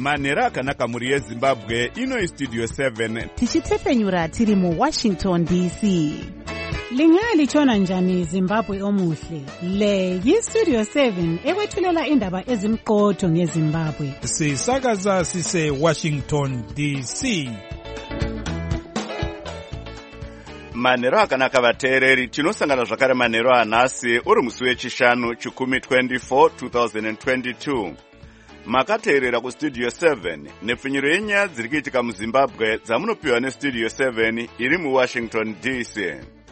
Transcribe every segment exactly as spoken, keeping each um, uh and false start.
manhero akanaka muri yezimbabwe. Ino Studio seven tichitefenyura tiri mu Washington D C. Lingalitshona njani Zimbabwe omuhle? Le yi Studio seven ekwethulela indaba ezimqotho ngeZimbabwe. Sisakaza sise Washington D C. manhero akanaka vateereri, tinosangana zvakare manhero anhasi uri musi wechishanu chikumi twenty-four twenty twenty-two. Makateerera kustudio seven nepfinyiro yenyaya dziri kuitika muZimbabwe dzamunopiwa nestudio seven iri muWashington D C.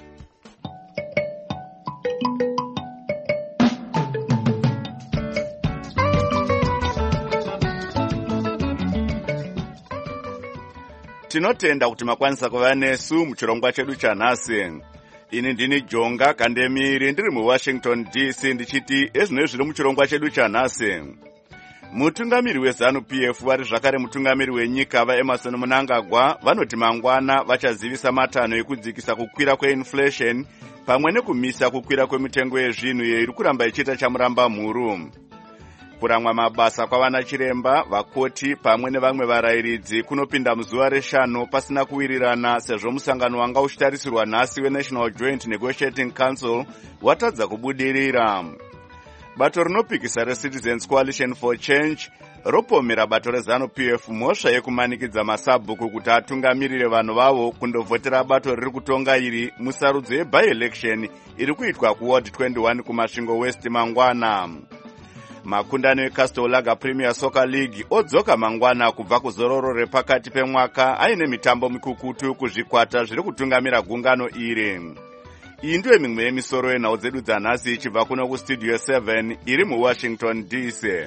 Tinotenda kuti makwanisa kuva nesu muchirongwa chedu chanhasi. Ini ndini Jonga Kandemiri ndiri muWashington D C ndichiti ezvinoi zviri muchirongwa chedu chanhasi. Mutungamiri weZanu-P F vari zvakare mutungamiri wenyika vaEmerson Mnangagwa vanoti mangwana vachazivisa matanho ekudzikisa kukwira kweinflation pamwe nekumisa kukwira kwemitengo yezvinhu iyo iri kuramba ichiita chamuramba mhuru. Kuramwa mabasa kwavana chiremba, vakoti pamwe nevamwe varayiridzi kunopinda muzuva reshanu pasina kuwirirana sezvo musangano wanga uchitarisirwa nhasi weNational Joint Negotiating Council watadza kubudirira. Bato rinopikisa reCitizens Coalition for Change ropomera bato reZanu-P F mhosva yekumanikidza masabhuku kuti atungamirire vanhu vavo kundovhotera bato riri kutonga iri musarudzo yeby-election iri kuitwa kuward twenty-one kumasvingo West mangwana. Makundano eCastle Lager Premier Soccer League odzoka mangwana kubva kuzororo repakati pemwaka aine mitambo mikukutu kuzvikwata zviri kutungamira gungano iri. Iyi ndiyo mimwe yemisoro yenhau dzedu dzanhasi ichibva kuno kustudio seven iri muWashington D C.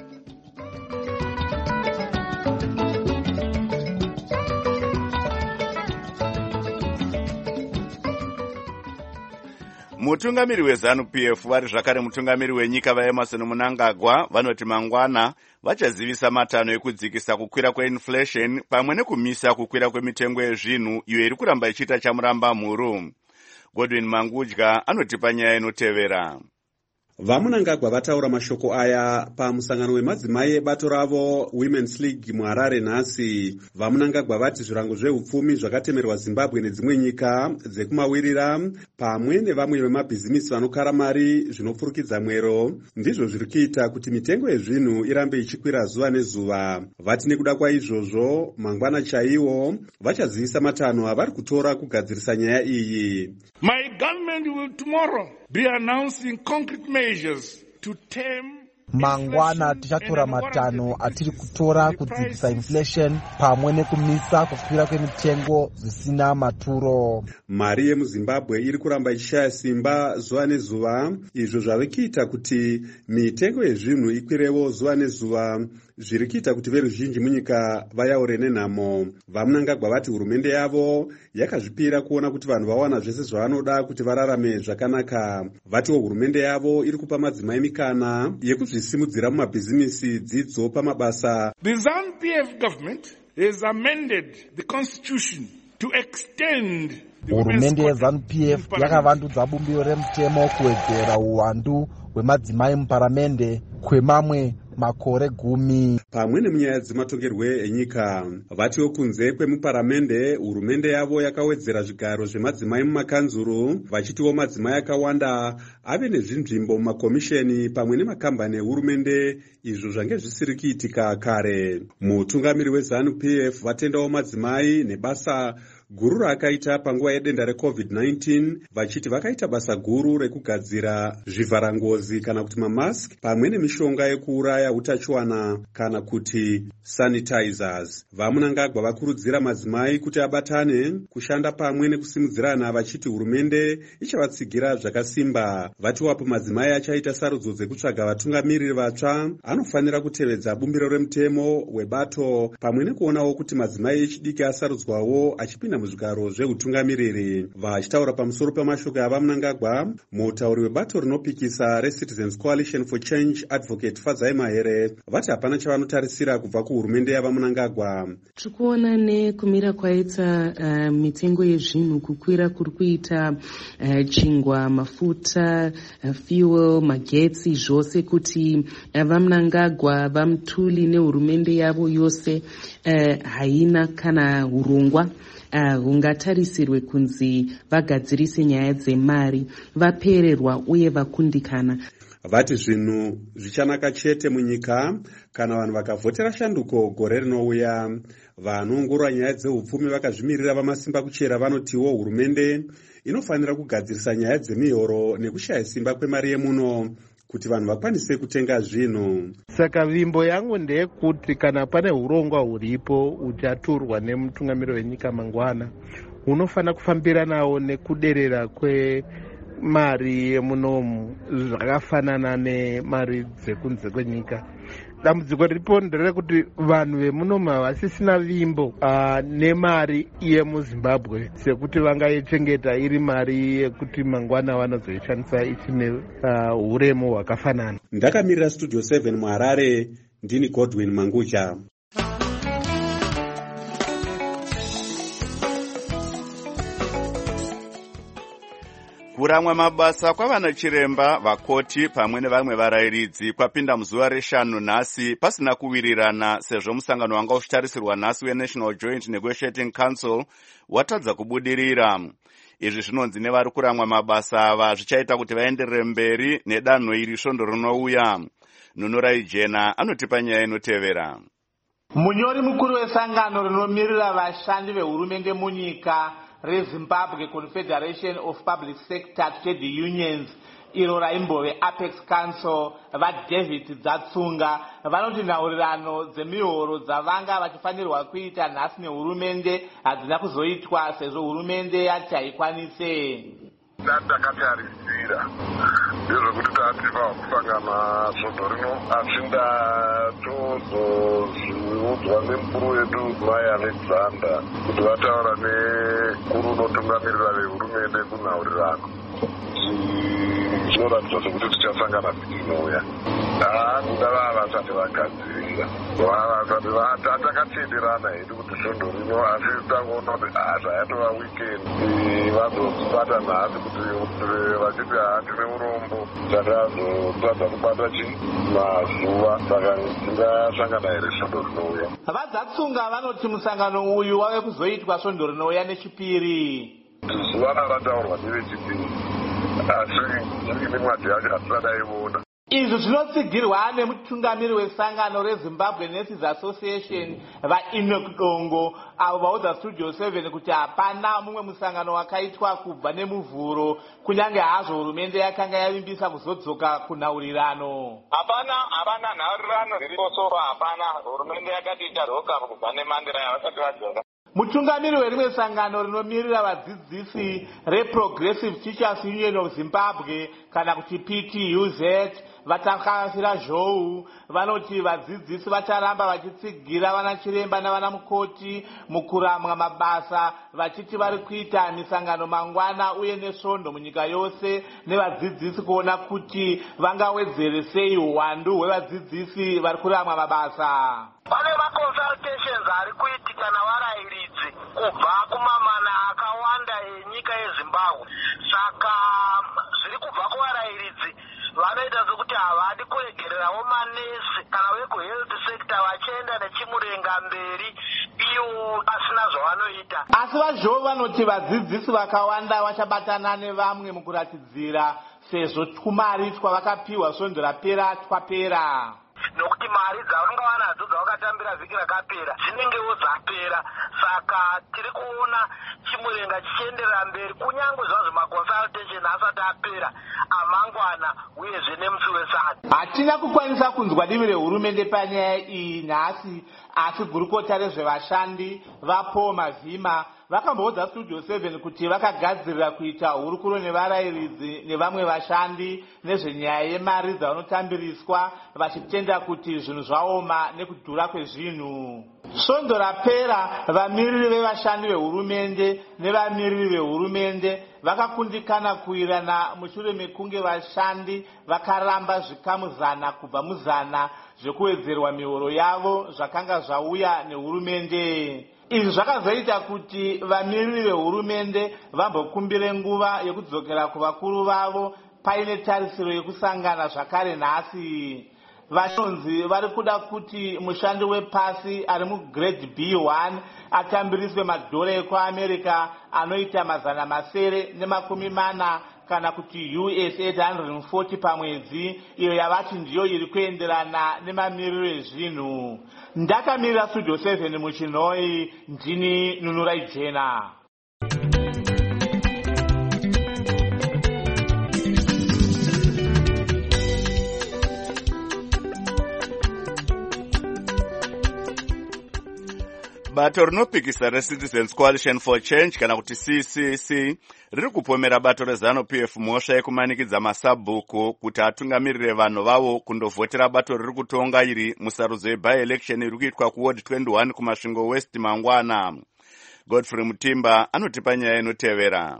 Mutungamiri weZanu-P F vari zvakare mutungamiri wenyika vaEmerson Mnangagwa vanoti mangwana vachazivisa matanho ekudzikisa kukwira kweinflation pamwe nekumisa kukwira kwemitengo yezvinhu iyo iri kuramba ichiita chamuramba mhuru. Godwin Mangudya anotipa nyaya inotevera. VaMnangagwa vataura mashoko aya pamusangano wemadzimai ebato ravo Women's League muHarare nhasi. VaMnangagwa vati zvirango zveupfumi zvakatemerwa Zimbabwe nedzimwe nyika dzekumawirira pamwe nevamwe vemabhizimisi vanokara mari zvinopfurukidza mwero ndizvo zviri kuita kuti mitengo yezvinhu irambe ichikwira zuva nezuva. Vati nekuda kwaizvozvo mangwana chaiwo vachazivisa matanho avari kutora kugadzirisa nyaya iyi. My government will tomorrow be announcing concrete measures to tame mangwana tichatora matanho atiri kutora kudzikisa inflation pamwe nekumisa kukwira kwemitengo zvisina maturo. Mari yemuZimbabwe iri kuramba ichishaya simba zuva nezuva, izvo zvave kuita kuti mitengo yezvinhu ikwirewo zuva nezuva, zviri kuita kuti veruzhinji munyika vayaure nenhamo. VaMnangagwa vati hurumende yavo yakazvipira kuona kuti vanhu vawana zvese zvavanoda kuti vararame zvakanaka. Vatiwo hurumende yavo iri kupa madzimai mikana yekuzvisimudzira mumabhizimisi, dzidzo pamabasa. The ZANU-P F government has amended the constitution to extend Hurumende yeZanu-P F yakavandudza bumbiro remutemo kuwedzera uwandu hwemadzimai muparamende kwemamwe makore gumi. Pamwe nemunyaya dzematongerwe enyika, vatiwo kunze kwemuparamende hurumende yavo yakawedzera zvigaro zvemadzimai mumakanzuru, vachitiwo madzimai akawanda ave nezvinzvimbo mumakomisheni pamwe nemakambani ehurumende, izvo zvange zvisiri kuitika kare. Mutungamiri weZanu-P F vatendawo madzimai nebasa guru rakaita panguva yedenda reCovid nineteen, vachiti vakaita basa guru rekugadzira zvivharangozi kana kuti mamask pamwe nemishonga yekuuraya utachiwana kana kuti sanitizers. VaMnangagwa vakurudzira madzimai kuti abatane kushanda pamwe nekusimudzirana, vachiti hurumende ichavatsigira zvakasimba. Vati wapo madzimai achaita sarudzo dzekutsvaga vatungamiriri vatsva anofanira kutevedza bumbiro remutemo webato pamwe nekuonawo kuti madzimai echidiki asarudzwawo achipinda muzvigaro zveutungamiriri. Vachitaura pamusoro pemashoko ava Mnangagwa, mutauri webato rinopikisa reCitizens Coalition for Change Advocate Fadzai Mahere vati hapana chavanotarisira kubva kuhurumende yava Mnangagwa. Tikuona nekumira kwaita uh, mitengo yezvinhu kukwira kuri kuita uh, chingwa, mafuta, uh, fuel, magetsi zvose kuti uh, vaMnangagwa vamutuli nehurumende yavo yose uh, haina kana urongwa Uh, hungatarisirwe kunzi vagadzirise nyaya dzemari, vapererwa uye vakundikana. Vati zvinhu zvichanaka chete munyika kana vanhu vakavhotera shanduko gore rinouya. Vanoongorora nyaya dzeupfumi vakazvimirira vamasimba kuchera vanotiwo hurumende inofanira kugadzirisa nyaya dzemihoro nekushaya simba kwemari yemuno kuti vanhu vakwanise kutenga zvinhu. Saka vimbo yangu ndeyekuti kana pane urongwa huripo uchaturwa nemutungamiriri wenyika mangwana, unofanira kufambiranawo nekuderera kwemari yemunomu zvakafanana nemari dzekunze kwenyika. Dambudziko riripo nderekuti vanhu vemunomu havasisina vimbo uh, nemari yemuZimbabwe sekuti vangaichengeta iri mari yekuti mangwana vanozoishandisa ichine uh, uremu hwakafanana. Ndakamirira Studio seven muHarare, ndini Godwin Mangucha. Kuramwa mabasa kwavana chiremba, vakoti pamwe nevamwe varayiridzi kwapinda muzuva reshanu nhasi pasina kuwirirana sezvo musangano wanga uchitarisirwa nhasi weNational Joint Negotiating Council watadza kubudirira. Izvi zvinonzi nevari kuramwa mabasa ava zvichaita kuti vaenderere mberi nedanho iri svondo rinouya. Nunurai Jena anotipa nyaya inotevera. Munyori mukuru wesangano rinomirira vashandi vehurumende munyika reZimbabwe Confederation of Public Sector Trade Unions iro raimbove Apex Council vaDavid Dzatsunga vanoti nhaurirano dzemihoro dzavanga vachifanirwa kuita nhasi nehurumende hadzina kuzoitwa sezvo hurumende yati haikwanise. Ndakatarisira ndezvekuti tativa kusangana svondo rino asi ndatozozviudzwa nemukuru wedu Mai Alexander kuti vataura nekuru unotungamirira vehurumende kunhaurirano zvinoratidza sekuti tichasangana vhiki inouya. Hanguda vava vasati vagadzirira vasati vatatakatenderana hedu kuti svondo rino asi tangoona kuti zvayatova wikendi vazobata nhasi kuti vachiti hatine urombo takazotadza kubata chi mazuva saka tingasangana here svondo rinouya. VaDzatsunga vanoti musangano uyu wave kuzoitwa svondo rinouya nechipiri. Zuva rakataurwa nevechipiri asi ine mwedzi yacho hatisadaiona. Izvi zvinotsigirwa nemutungamiri wesangano reZimbabwe Nurses Association vaEnoch Dongo avo vaudza Studio seven kuti hapana mumwe musangano wakaitwa kubva nemuvhuro kunyange hazvo hurumende yakanga yavimbisa kuzodzoka kunhaurirano. Hapana hapana nhaurirano ririposoro, hapana. Hurumende yakati icharoka kubva nemandira yavasati vadzoka. Mutungamiri werimwe sangano rinomirira vadzidzisi reProgressive Teachers Union of Zimbabwe kana kuti P T U Z vatakasira zhou vanoti vadzidzisi vacharamba vachitsigira vana chiremba navana mukoti mukuramwa mabasa vachiti vari kuita misangano mangwana uye nesvondo munyika yose nevadzidzisi kuona kuti vangawedzere sei uwandu hwevadzidzisi vari kuramwa mabasa. Pane maconsultations ari kuitika navarayiridzi kubva kumamana akawanda enyika yeZimbabwe. Saka zviri kubva kuvarayiridzi vanoita sokuti havadi kuregererawo manesi kana vekuhealth sector vachienda nechimurenga mberi iwo pasina zvavanoita. Asi vazhou vanoti vadzidzisi vakawanda vachabatana nevamwe mukuratidzira sezvo twumari twavakapiwa svondo rapera twapera. Nokuti mari dzavanonga vanadzo dzavakatambira vhiki rakapera dzinengewo dzapera, saka tiri kuona chimurenga chichienderera mberi kunyange zvazvo maconsultation asati apera amangwana uyezve nemusi wesati. Hatina kukwanisa kunzwa divi rehurumende panyaya iyi nhasi, asi gurukota rezvevashandi vaPaul Mavhima vakamboudza studio seven kuti vakagadzirira kuita hurukuro nevarayiridzi nevamwe vashandi nezvenyaya yemari dzavanotambiriswa, vachitenda kuti zvinhu zvaoma nekudhura kwezvinhu. Svondo rapera, vamiriri vevashandi vehurumende nevamiriri vehurumende vakakundikana kuirana mushure mekunge vashandi vakaramba zvikamu zana kubva muzana zvekuwedzerwa mihoro yavo zvakanga zvauya nehurumende. Izvi zvakazoita kuti vamiriri vehurumende vambokumbire nguva yekudzokera kuvakuru vavo paine tarisiro yekusangana zvakare nhasi. Vanonzi vari kuda kuti mushandi wepasi ari mugrade B one atambiriswe madhora ekuamerica anoita mazana masere nemakumi mana kana kuti U S eight hundred forty pamwedzi, iyo yavati ndiyo iri kuenderana nemamiriro ezvinhu. Ndakamirira studio seven muchinoi, ndini Nunurai Jena. Bato rinopikisa reCitizens Coalition for Change kana kuti C C C riri kupomera bato reZANU P F mhosva yekumanikidza masabhuku kuti atungamirire vanhu vavo kundovhotera bato riri kutonga iri musarudzo yeby-election iri kuitwa kuward twenty-one kumasvingo West mangwana. Godfrey Mutimba anotipa nyaya inotevera.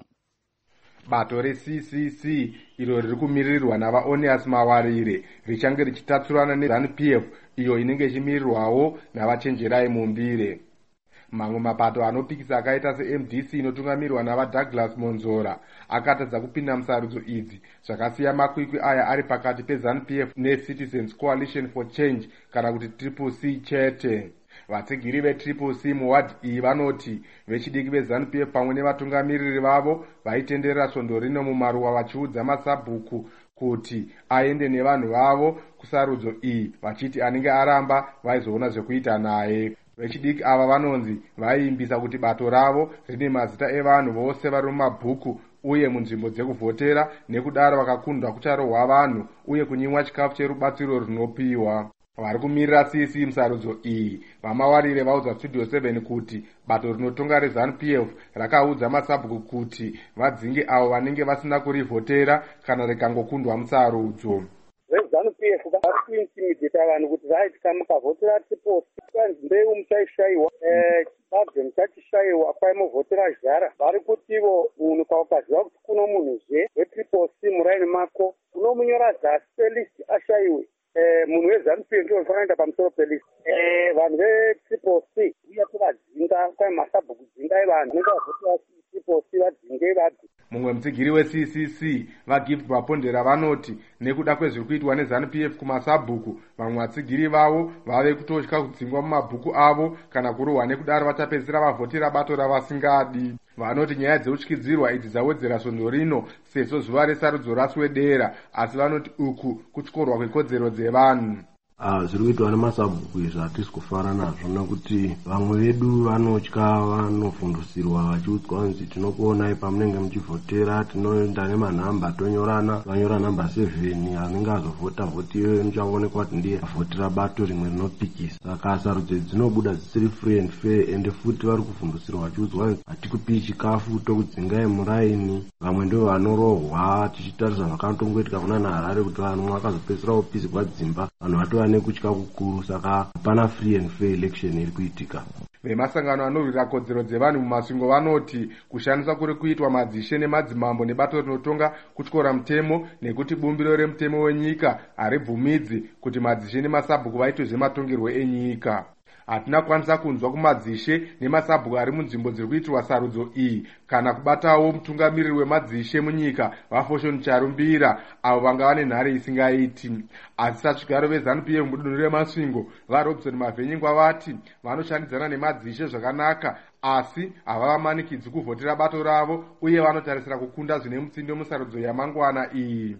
Bato reC C C iro riri kumiririrwa navaOneas Mawarire richange richitatsurana neZANU P F iyo inenge ichimirirwawo navachenjerai Mumbire. Mamwe mapato anopikisa akaita se-M D C inotungamirirwa navaDouglas Monzora akatadza kupinda musarudzo idzi, zvakasiya makwikwi aya ari pakati peZANU P F neCitizens Coalition for Change kana kuti Triple C chete. Vatsigiri veTriple C muwadi iyi vanoti vechidiki veZANU P F pamwe nevatungamiriri vavo vaitenderera svondo rino mumaruwa vachiudza masabhuku kuti aende nevanhu vavo kusarudzo iyi, vachiti anenge aramba vaizoona zvekuita naye. Vechidiki ava vanonzi vaiimbisa kuti bato ravo rine mazita evanhu vose vari mumabhuku uye munzvimbo dzekuvhotera, nekudaro vakakundwa kucharohwa vanhu uye kunyimwa chikafu cherubatsiro runopiwa. Vari kumirira C C musarudzo iyi vamawarire vaudza studio seven kuti bato rinotonga reZANU P F rakaudza masabhuku kuti vadzinge avo vanenge vasina kurivhotera kana rikangokundwa musarudzo. VeZANU P F vari kuintimidata vanhu kuti vaitika mukavhotera Triple C mbeu muchaishayiwa, chibabwe muchachishayiwa kwaimovhotera zhara. Vari kutivo munhu kaukaziva kuti kuno munhuzve weTriple C muraini mako unomunyora zasi pelist ashayiwe. Munhu weZANU P F ndiwo vakaenda pamusoro pelist. Vanhu veTriple C uya kuvadzinga kwai masabhuku dzingai vanhu vanenge vavhotera Triple C vadzinge vadzi. Mumwe mutsigiri weC C C vaGift Vapondera vanoti nekuda kwezviri kuitwa neZANU P F kumasabhuku, vamwe vatsigiri vavo vave kutotya kudzingwa mumabhuku avo kana kurohwa, nekudaro vachapedzisira vavhotera bato ravasingadi. Vanoti nyaya dzeutyidzirwa idzi dzawedzera svondo rino sezvo zuva resarudzo raswedera, asi vanoti uku kutyorwa kwekodzero dzevanhu. Ah, zviri kuitwa nemasabhuku izvi hatisi kufara nazvo, nokuti vamwe vedu vanotya vanofundisirwa vachiudzwa kunzi tinokuonai pamunenge muchivhotera, tinoenda nemanhamba tonyorana, vanyora namba seven anenge azovhota vhoti iyoyo inochaonekwa kuti ndiye avhotera bato rimwe rinopikisa. Saka sarudzo dzinobuda dzisiri free and fair, ende futi vari kufundisirwa vachiudzwa kunzi hatikupi chikafu tokudzingai muraini. Vamwe ndo vanorohwa, tichitarisa zvakanongoitika kuna naHarare kuti vanhu vakazopedzisira kupizigwa dzimba, vanhu vato nekutya kukuru, saka hapana free and fair election iri kuitika. Vemasangano anorwira kodzero dzevanhu mumasvingo vanoti kushandisa kuri kuitwa madzishe nemadzimambo nebato rinotonga kutyora mutemo, nekuti bumbiro remutemo wenyika haribvumidzi kuti madzishe nemasabhuku vaitwe zvematongerwo enyika. Hatina kwanisa kunzwa kumadzishe nemasabhuku ari munzvimbo dziri kuitirwa sarudzo iyi kana kubatawo mutungamiriri wemadzishe munyika vaFoshon Charumbira avo vanga vane nhare isingaiti. Asi satsvigaro veZANU P F mudunhu remasvingo vaRobson Mavhenyingwa vati vanoshandidzana nemadzishe zvakanaka, asi havavamanikidzi kuvhotera bato ravo uye vanotarisira kukunda zvine mutsindo musarudzo yamangwana iyi.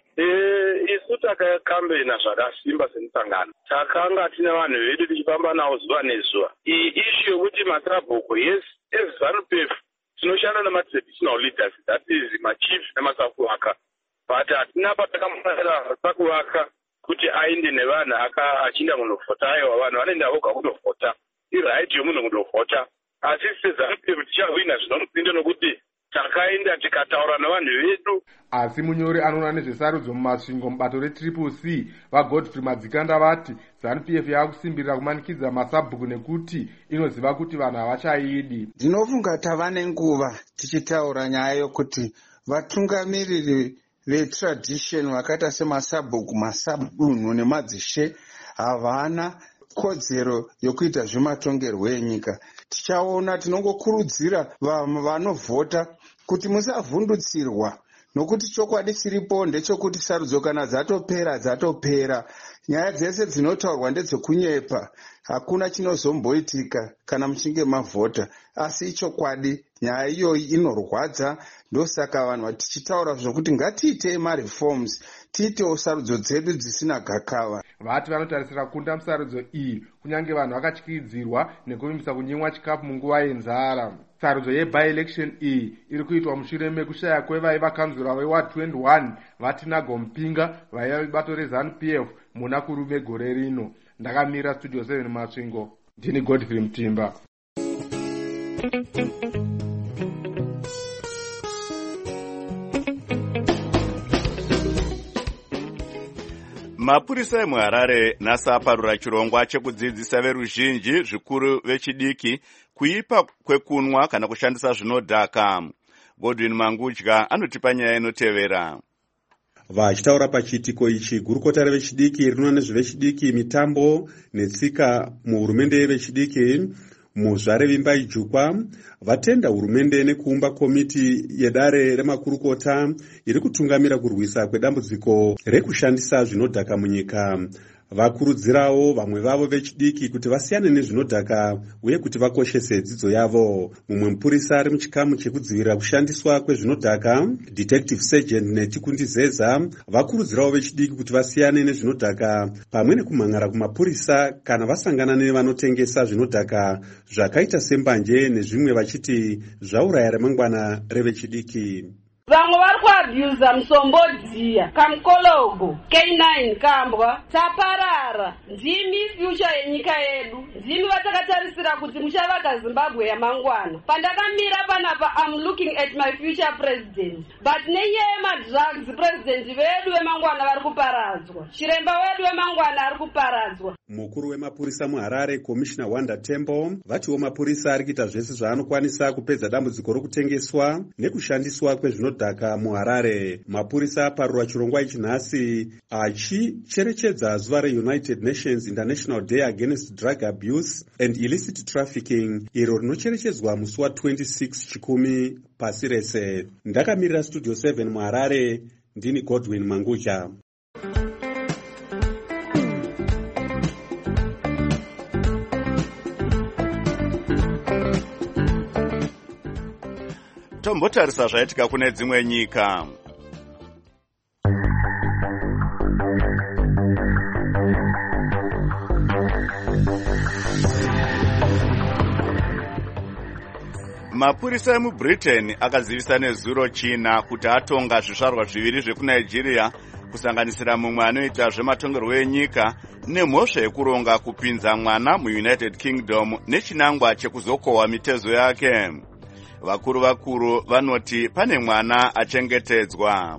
Isu takakambena zvakasimba semusangano, takanga tine vanhu vedu tichifamba navo zuva nezuva. Iyi ishu yokuti masabhuku, yes, eZANU P F tinoshanda nematraditional leaders, that is machiefs nemasakuwaka, but hatina patakamufanira sakuwaka kuti aende nevanhu achinda kundovhota. Aiwa, vanhu vanoenda voga kundovhota, iright yomunhu kundovhota, asi sezanu-p f tichahwina zvinonopinde nokuti takaenda tikataura navanhu vedu. Asi munyori anoona nezvesarudzo mumasvingo mubato retriple C vagodfrey madzikanda vati zanu-p f yakusimbirira kumanikidza masabhuku nekuti inoziva kuti vanhu havachaidi. Ndinofunga tava nenguva tichitaura nyaya yokuti vatungamiriri vetradition vakaita semasabhuku, masabunhu nemadzishe havana kodzero yokuita zvematongerwo enyika. Tichaona, tinongokurudzira vanhu vanovhota kuti musavhundutsirwa, nokuti chokwadi chiripo ndechekuti sarudzo kana dzatopera dzatopera. Nyaya dzese dzinotaurwa ndedzekunyepa, hakuna chinozomboitika kana muchinge mavhota, asi chokwadi nyaya iyoyi inorwadza. Ndosaka vanhu tichitaura zvokuti ngatiitei mareforms, tiitewo sarudzo dzedu dzisina gakava. Vati vanotarisira kunda musarudzo iyi kunyange vanhu vakatyidzirwa nekuvimbisa kunyimwa chikafu munguva yenzara. Sarudzo yebi-election iyi iri kuitwa mushure mekushaya kwevaiva kanzura veward twenty-one vatinago mupinga vaiva vebato rezanu-p f muna kurume gore rino. Ndakamira studio seven masvingo, ndini Godfrey Mutimba. Mapurisa emuHarare nhasi aparura chirongwa chekudzidzisa veruzhinji zvikuru vechidiki kuipa kwekunwa kana kushandisa zvinodhaka. Godwin Mangudya anotipa nyaya inotevera. Vachitaura pachiitiko ichi, gurukota revechidiki rinoona nezvevechidiki, mitambo netsika muhurumende yevechidiki muzvare vimba ijukwa vatenda hurumende nekuumba komiti yedare remakurukota iri kutungamira kurwisa kwedambudziko rekushandisa zvinodhaka munyika. Vakurudzirawo vamwe vavo vechidiki kuti vasiyane nezvinodhaka uye kuti vakoshese dzidzo yavo. Mumwe mupurisa ari muchikamu chekudzivirira kushandiswa kwezvinodhaka, Detective Sergeant Netikundizeza, vakurudzirawo vechidiki kuti vasiyane nezvinodhaka pamwe nekumhangara kumapurisa kana vasangana nevanotengesa zvinodhaka zvakaita sembanje nezvimwe, vachiti zvauraya ramangwana revechidiki. Vamwe vari kuabhuza musombodziya kamukologo K nine kambwa taparara. Ndimi future yenyika yedu, ndimi vatakatarisira kuti muchavaka Zimbabwe yamangwana. Pandakamira panapa, I'm looking at my future president, but nenyaya yemadrugs president vedu vemangwana vari kuparadzwa, chiremba wedu wemangwana ari kuparadzwa. Mukuru wemapurisa muHarare Commissioner Wanda Tembo vatiwo mapurisa ari kuita zvese zvaanokwanisa kupedza dambudziko rokutengeswa nekushandiswa kwezvinodhaka muHarare. Mapurisa aparura chirongwa ichi nhasi achicherechedza zuva reUnited Nations International Day Against Drug Abuse and Illicit Trafficking, iro rinocherechedzwa musi wa twenty-six chikumi pasi rese. Ndakamirira Studio seven muHarare, ndini Godwin Mangudya. Tombotarisa zvaitika kune dzimwe nyika. Mapurisa emuBritain akazivisa nezuro China kuti atonga zvizvarwa zviviri zvekuNigeria kusanganisira mumwe anoita zvematongerwo enyika nemhosva yekuronga kupinza mwana muUnited Kingdom nechinangwa chekuzokohwa mitezo yake. Vakuru vakuru vanoti pane mwana achengetedzwa.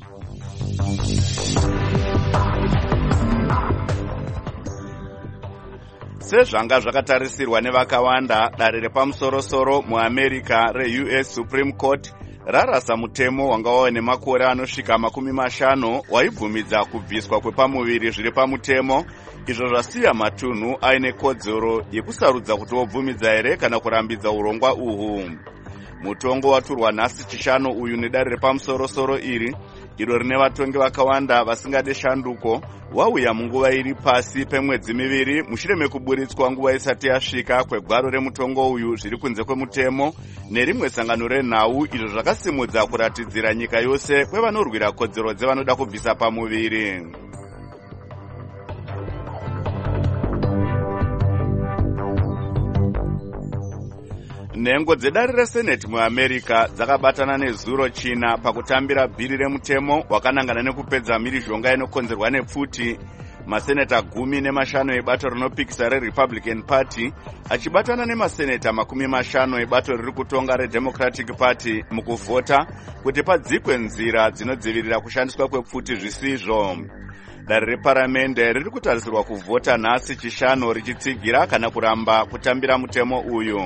Sezvanga zvakatarisirwa nevakawanda, dare repamusoro-soro muAmerica reU S Supreme Court rarasa mutemo wanga wave nemakore anosvika makumi mashanu waibvumidza kubviswa kwepamuviri zviri pamutemo, izvo zvasiya matunhu aine kodzero yekusarudza kuti wobvumidza here kana kurambidza urongwa uhu. Mutongo waturwa nhasi chishanu uyu nedare repamusoro-soro iri, iro rine vatongi vakawanda vasingade shanduko, wauya munguva iri pasi pemwedzi miviri mushure mekuburitswa nguva isati yasvika kwegwaro remutongo uyu zviri kunze kwemutemo nerimwe sangano renhau, izvo zvakasimudza kuratidzira nyika yose kwevanorwira kodzero dzevanoda kubvisa pamuviri. Nhengo dzedare reSenate muAmerica dzakabatana nezuro China pakutambira bhiri remutemo wakanangana nekupedza mhirizhonga inokonzerwa nepfuti. maseneta gumi nemashanu ebato rinopikisa reRepublican Party achibatana nemaseneta makumi mashanu ebato riri kutonga reDemocratic Party mukuvhota kuti padzikwe nzira dzinodzivirira kushandiswa kwepfuti zvisizvo. Dare reparamende riri kutarisirwa kuvhota nhasi chishanu richitsigira kana kuramba kutambira mutemo uyu.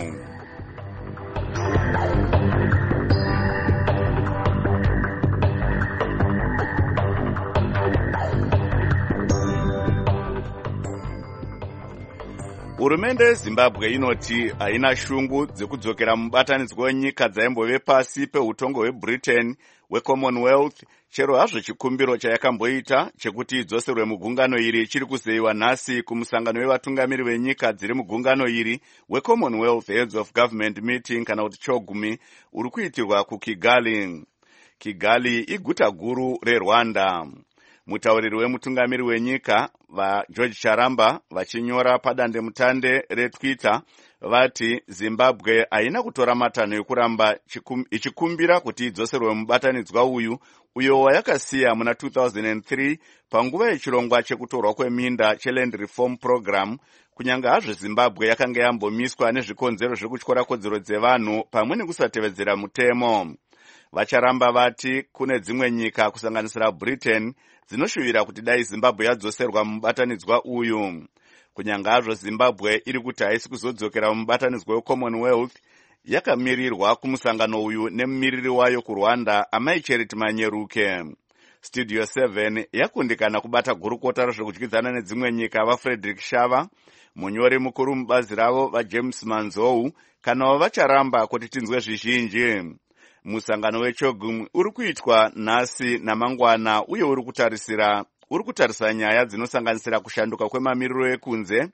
Hurumende yeZimbabwe inoti haina shungu dzekudzokera mubatanidzwa wenyika dzaimbove pasi peutongo hweBritain hweCommonwealth, chero hazvo chikumbiro chayakamboita chekuti idzoserwe mugungano iri chiri kuzeyiwa nhasi kumusangano wevatungamiri venyika dziri mugungano iri weCommonwealth Heads of Government Meeting kana kuti chogumi uri kuitirwa kuKigali. Kigali iguta guru reRwanda. Mutauriri wemutungamiri wenyika vaGeorge Charamba vachinyora padandemutande reTwitter vati Zimbabwe haina kutora matanho ekuramba ichikumbira kuti idzoserwe mubatanidzwa uyu uyo wayakasiya muna two thousand three panguva yechirongwa chekutorwa kweminda cheLand Reform Program, kunyanga hazvo Zimbabwe yakanga yambomiswa nezvikonzero zvekutyora kodzero dzevanhu pamwe nekusatevedzera mutemo. Vacharamba vati kune dzimwe nyika kusanganisira Britain dzinoshuvira kuti dai Zimbabwe yadzoserwa mubatanidzwa uyu. Kunyanga hazvo Zimbabwe iri kuti haisi kuzodzokera mubatanidzwa weCommonwealth, yakamirirwa kumusangano uyu nemumiriri wayo kuRwanda Amai Charity Manyeruke. Studio seven yakundikana kubata gurukota rezvekudyidzana nedzimwe nyika vaFrederick Shava, munyori mukuru mubazi ravo vaJames Manzou, kana vacharamba kuti tinzwe zvizhinji. Musangano wechogumi uri kuitwa nhasi namangwana uye uri kutarisira uri kutarisa nyaya dzinosanganisira kushanduka kwemamiriro ekunze,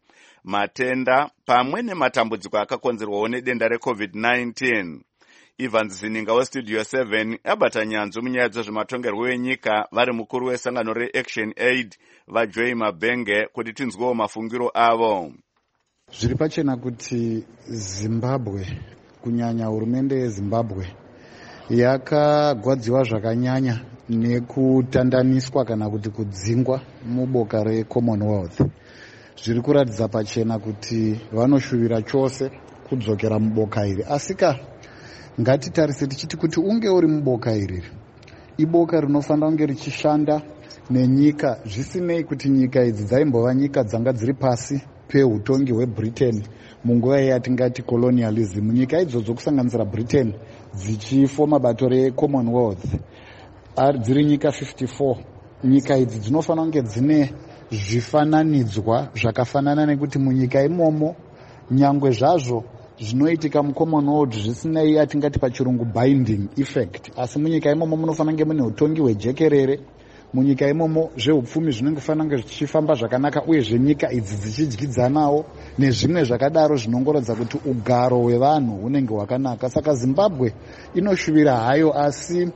matenda pamwe nematambudziko akakonzerwawo nedenda reCovid nineteen. Evans Zininga weStudio seven abata nyanzvu munyaya dzezvematongerwo enyika vari mukuru wesangano reAction Aid vaJoy Mabenge kuti tinzwewo mafungiro avo. Zviri pachena kuti Zimbabwe, kunyanya hurumende yeZimbabwe, yakagwadziwa zvakanyanya nekutandaniswa kana kuti kudzingwa muboka reCommonwealth. Zviri kuratidza pachena kuti vanoshuvira chose kudzokera muboka iri. Asika ngatitarise tichiti kuti unge uri muboka iri, iboka rinofanira kunge richishanda nenyika zvisinei kuti nyika idzi dzaimbova nyika dzanga dziri pasi peutongi hweBritain munguva yatingati colonialism. Nyika idzodzo kusanganisira Britain dzichifoma bato reCommonwealth dziri nyika fifty-four. Nyika idzi dzinofanira kunge dzine zvifananidzwa zvakafanana nekuti munyika imomo nyangwe zvazvo zvinoitika muCommonwealth zvisinei yatingati pachirungu binding effect, asi munyika imomo munofanira kunge mune utongi hwejekerere. Munyika imomo zveupfumi zvinenge fanira kunge zvichifamba zvakanaka uye zvenyika idzi dzichidyidzanawo nezvimwe zvakadaro zvinongorodza kuti ugaro hwevanhu hunenge hwakanaka. Saka Zimbabwe inoshuvira hayo, asi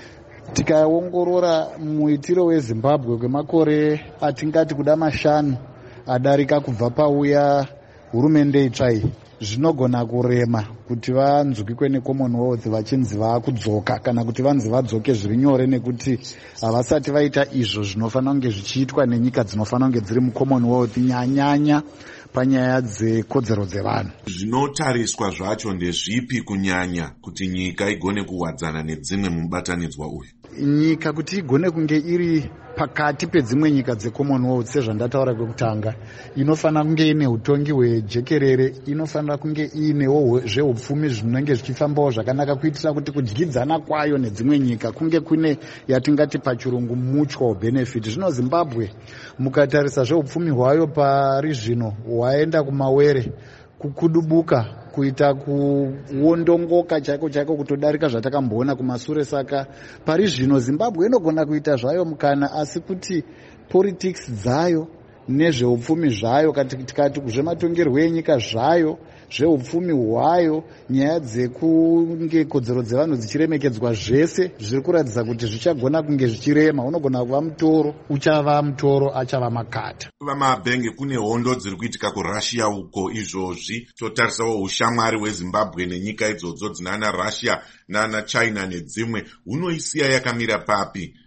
tikaongorora muitiro weZimbabwe kwemakore atingati kuda mashanu adarika kubva pauya hurumende itsva iyi, zvinogona kurema kuti vanzwikwe neCommonwealth vachinzi vaakudzoka kana kuti vanzi vadzoke zviri nyore, nekuti havasati vaita izvo zvinofanira kunge zvichiitwa nenyika dzinofanira kunge dziri muCommonwealth, nyanyanya panyaya dzekodzero dzevanhu. Zvinotariswa zvacho ndezvipi kunyanya kuti nyika igone kuwadzana nedzimwe mubatanidzwa uyu? Nyika kuti igone kunge iri pakati pedzimwe nyika dzeCommonwealth, sezvandataura kwekutanga, inofanira kunge ine utongi hwejekerere, inofanira kunge inewo zveupfumi zvinenge zvichifambawo zvakanaka, kuitira kuti kudyidzana kwayo nedzimwe nyika kunge kune yatingati pachirungu mutual benefit. Zvino Zimbabwe mukatarisa zveupfumi hwayo pari zvino hwaenda kumawere, kukudubuka, kuita kuondongoka chaiko chaiko kutodarika zvatakamboona kumasure. Saka pari zvino Zimbabwe inogona kuita zvayo mukana, asi kuti politics dzayo nezveupfumi zvayo tikati zvematongerwo enyika zvayo, zveupfumi hwayo, nyaya dzekunge kodzero dzevanhu dzichiremekedzwa, zvese zviri kuratidza kuti zvichagona kunge zvichirema. Unogona kuva mutoro, uchava mutoro, achava makata. Vamabhenge, kune hondo dziri kuitika kuRussia uko izvozvi, totarisawo ushamwari hweZimbabwe nenyika idzodzo dzinana Russia nana China nedzimwe, unoisiya yakamira papi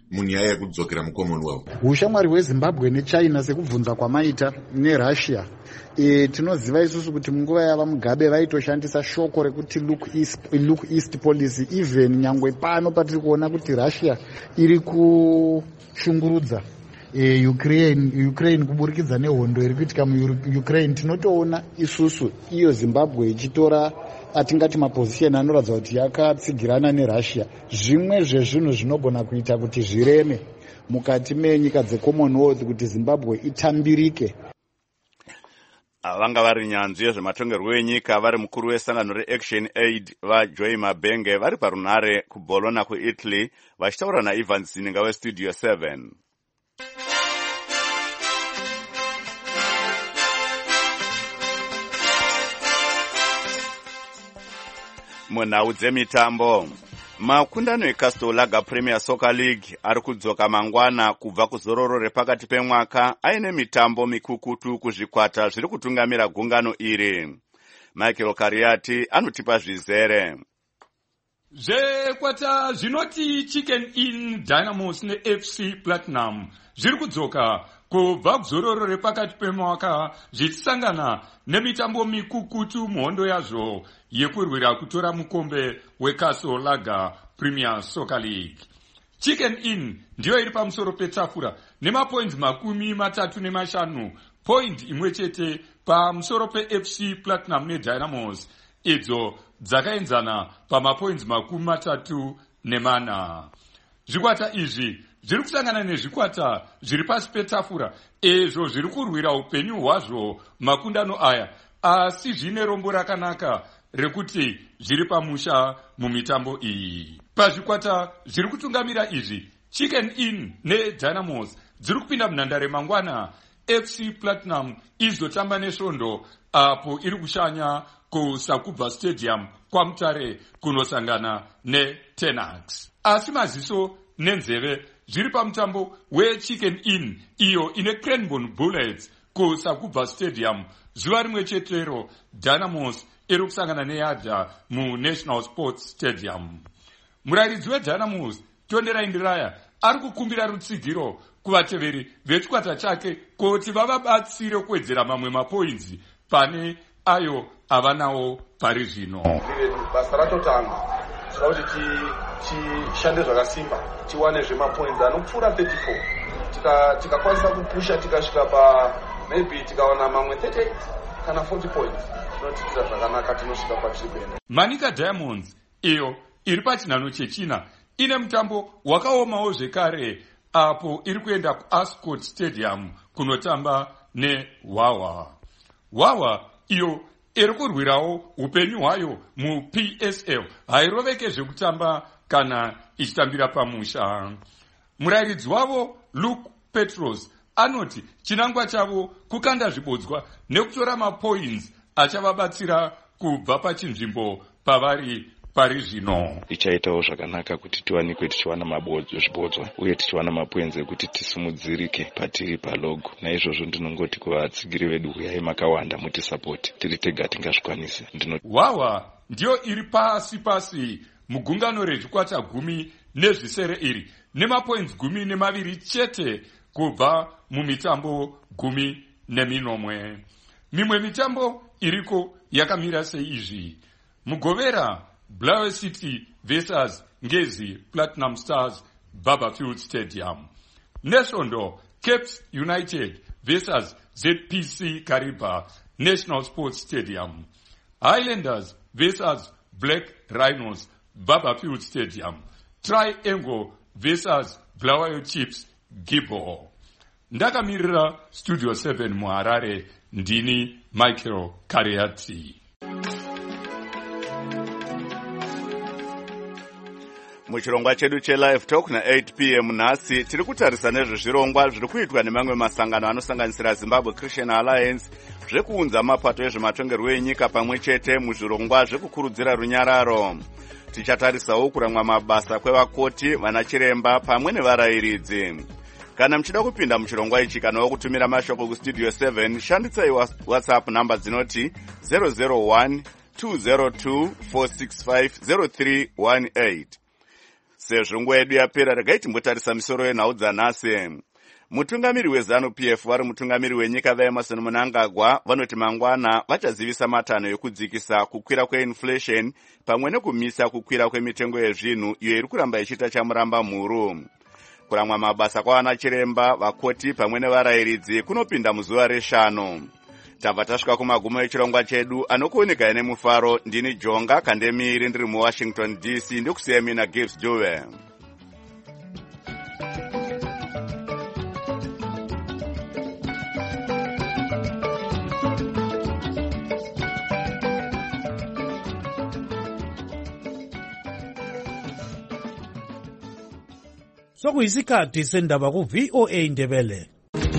munyaya yekudzokera mucommonwealth. Ushamwari hweZimbabwe nechina sekubvunza kwamaita neRussia, e, tinoziva isusu kuti munguva yava Mugabe vaitoshandisa shoko rekuti look east, look east policy. Even nyangwe pano patiri kuona kuti Russia iri kushungurudza e, Ukraine, Ukraine kuburikidza nehondo iri kuitika muUkraine, tinotoona isusu iyo Zimbabwe ichitora atingati mapozisheni anoratidza kuti yakatsigirana neRussia. Zvimwe zvezvinhu zvinogona kuita kuti zvireme mukati menyika dzeCommonwealth kuti Zimbabwe itambirike. Vanga vari nyanzvi yezvematongerwo enyika vari mukuru wesangano reAction Aid vaJoy Mabenge vari parunhare kuBologna kuItaly vachitaura naIvan Zininga weStudio seven. Munhau dzemitambo, makundano eCastle Lager Premier Soccer League ari kudzoka mangwana kubva kuzororo repakati pemwaka aine mitambo mikukutu kuzvikwata zviri kutungamira gungano iri. Michael Kariati anotipa zvizere. Zvekwata zvinoti Chicken Inn, Dynamos neF C Platinum zviri kudzoka kubva kuzororo repakati pemwaka zvichisangana nemitambo mikukutu muhondo yazvo yekurwira kutora mukombe weCastle Lager Premier Soccer League. Chicken Inn ndiyo iri pamusoro petafura nemapoints makumi matatu nemashanu, point imwe chete pamusoro peF C Platinum neDynamos, idzo dzakaenzana pamapoints makumi matatu nemana. Zvikwata izvi zviri kusangana nezvikwata zviri pasi petafura ezvo zviri kurwira upenyu hwazvo makundano aya, asi zvine rombo rakanaka rekuti zviri pamusha mumitambo iyi. Pazvikwata zviri kutungamira izvi, Chicken Inn neDynamos dziri kupinda munhandare mangwana. F C Platinum izotamba nesvondo apo iri kushanya kuSakubva Stadium kwaMutare kunosangana neTenax. Asi maziso nenzeve zviri pamutambo weChicken Inn iyo ine Cranbourne Bullets kuSakubva Stadium zuva rimwe chetero. Dynamos iri kusangana neYadza muNational Sports Stadium. Murairidzi weDynamos Tondera Indiraya ari kukumbira rutsigiro kuvateveri vechikwata chake kuti vavabatsire kuwedzera mamwe mapoints pane ayo avanawo pari zvino. Basa ratotanga tinoda kuti tishande zvakasimba tiwane zvemapoints anopfuura thirty-four. tika tikakwanisa kupusha tikasvika pa maybe tikaona mamwe thirty-eight kana forty points zvinotiitira zvakanaka, tinosvika kwatiri kuenda. Manika Diamonds iyo iri pachinhano chechina ine mutambo wakaomawo zvekare apo iri kuenda kuAscot Stadium kunotamba neWawa. Wawa iyo iri kurwirawo upenyu hwayo muP S L hairoveke zvekutamba kana ichitambira pamusha. Murairidzi wavo Luke Petros anoti chinangwa chavo kukanda zvibodzwa nekutora mapoints achavabatsira kubva pachinzvimbo pavari pari zvino. Ichaitawo zvakanaka kuti tiwanikwe tichiwana mabodzwa zvibodzwa uye tichiwana mapoints ekuti tisimudzirike patiri palogo. Naizvozvo ndinongoti kuvatsigiri vedu uyai makawanda mutisapoti, tiri tega tingasvikwanise. Ndino Wawa ndiyo iri pasi pasi mugungano rezvikwata gumi nezvisere iri nemapoints gumi nemaviri chete kubva mumitambo gumi neminomwe. Mimwe mitambo iriko yakamira seizvi: Mugovera Blair City versus Ngezi Platinum Stars Barberfield Stadium. Neshondo Caps United versus Z P C Kariba National Sports Stadium. Highlanders versus Black Rhinos Barberfield Stadium. Triangle versus Bulawayo Chiefs Gibbo. Ndakamirira Studio seven muHarare, ndini Michael Kariati. Muchirongwa chedu cheLive Talk na eight p m nhasi tiri kutarisa nezvezvirongwa zviri kuitwa nemamwe masangano anosanganisira Zimbabwe Christian Alliance zvekuunza mapato ezvematongerwo enyika pamwe chete muzvirongwa zvekukurudzira runyararo. Tichatarisawo kuramwa mabasa kwevakoti, vanachiremba pamwe nevarayiridzi. Kana muchida kupinda muchirongwa ichi kana wokutumira mashoko kuStudio seven, shandisai WhatsApp namba dzinoti zero zero one two zero two four six five zero three one eight. sezvo nguva yedu yapera regai timbotarisa misoro yenhau dzanhasi. Mutungamiri weZANU-P F vari mutungamiri wenyika vaEmerson Mnangagwa vanoti mangwana vachazivisa matanho ekudzikisa kukwira kweinflation pamwe nekumisa kukwira kwemitengo yezvinhu iyo iri kuramba ichiita chamuramba mhuru. Kuramwa mabasa kwavana chiremba, vakoti pamwe nevarayiridzi kunopinda muzuva reshanu. Tabva tasvika kumagumo echirongwa chedu anokuoneka nemufaro. Ndini Jonga Kandemiri ndiri muWashington D C ndikusiya mina Gibbs Joe. Sokuyisikhathi sendaba ku V O A Ndebele.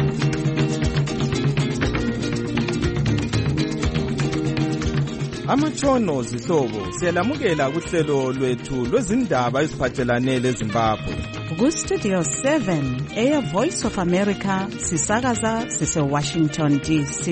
Amatshono zihlobo siyalamukela kuhlelo lwethu lwezindaba eziphathelane leZimbabwe. Ku Studio seven, Air Voice of America, sisakaza sise Washington D C.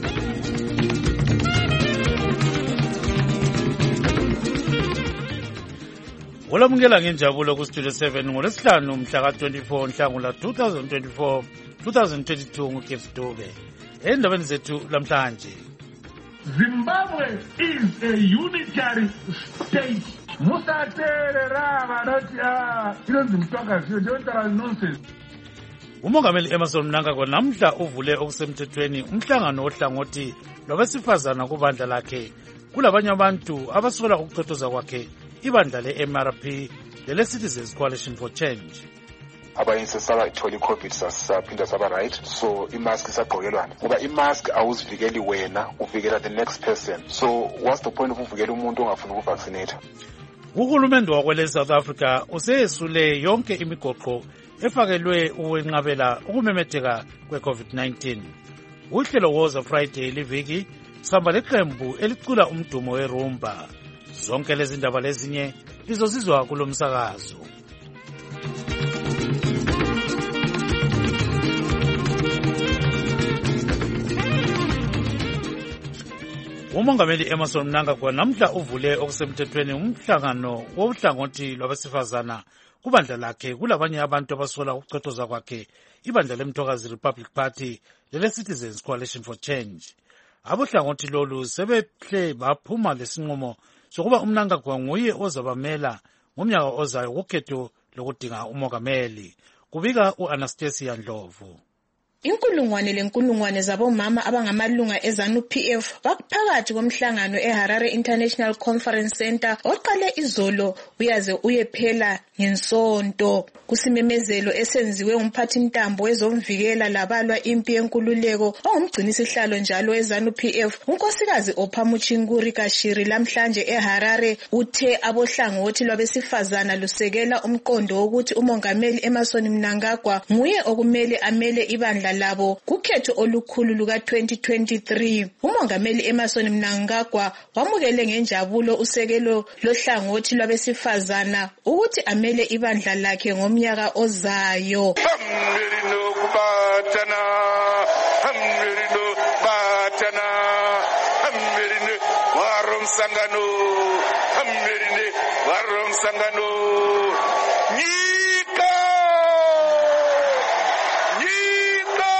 Olamukela ngenjabulo ku Studio seven ngolesihlanu mhla ka twenty-four Nhlangula twenty twenty-four twenty twenty-two ngukefdube. Endabeni zethu lamhlanje. Zimbabwe is a unitary state. Musatere rava not ah inonzi mtwakaziyo njengontara nonsense. Umongameli Emmerson Mnangagwa namhla uvule okusemthethweni umhlangano ohlangothi lwabesifazana kubandla lakhe kulabanye abantu abasola ukuqothoza kwakhe ibandla le-M R P lele-Citizens Coalition for Change. Abayinse saba itholi COVID sasaphinda saba right, so imask isagqokelwana ngoba imask awuzivikeli wena, uvikela the next person. So what's the point of uvikela umuntu ongafuni ukuvaccinate? Uhulumende wakwele South Africa useyesule yonke imigoqo efakelwe ukwenqabela ukumemetheka kwe-COVID nineteen. Uhlelo Woza Friday liviki sihamba leqembu elicula umdumo werumba. Zonke lezi ndaba lezinye lizozizwa kulo msakazo. Umongameli Emmerson Mnangagwa namhla uvule okusemthethweni umhlangano wohlangothi lwabesifazana kubandla lakhe kulabanye abantu abasola ukuqothoza kwakhe ibandla lemthokazi Republic Party lele-Citizens Coalition for Change. Abohlangothi lolu sebehle baphuma lesinqumo sokuba uMnangagwa nguye ozabamela ngomnyaka ozayo kukhetho lokudinga umongameli. Kubika u-Anastasia Ndlovu. Inkulungwane lenkulungwane zabomama abangamalunga eZANU-P F bakuphakathi komhlangano eHarare International Conference Center oqale izolo uyaze uyephela ngensonto. Kusimemezelo esenziwe umphathintambo wezomvikela labalwa impi yenkululeko ongumgcinisihlalo njalo eZANU-P F unkosikazi Ophamuchinguri Kashiri lamhlanje eHarare uthe abohlangothi lwabesifazana lusekela umqondo wokuthi umongameli Emmerson Mnangagwa nguye okumele amele ibandla labo kukhetho olukhulu luka twenty twenty-three. Umongameli Emmerson Mnangagwa wamukele ngenjabulo usekelo lohlangothi lwabesifazana ukuthi amele ibandla lakhe ngomnyaka ozayo. Hammerino kubatana, hammerino batana, hammerino warom sangano, hammerine warom sangano. Nika! Nika!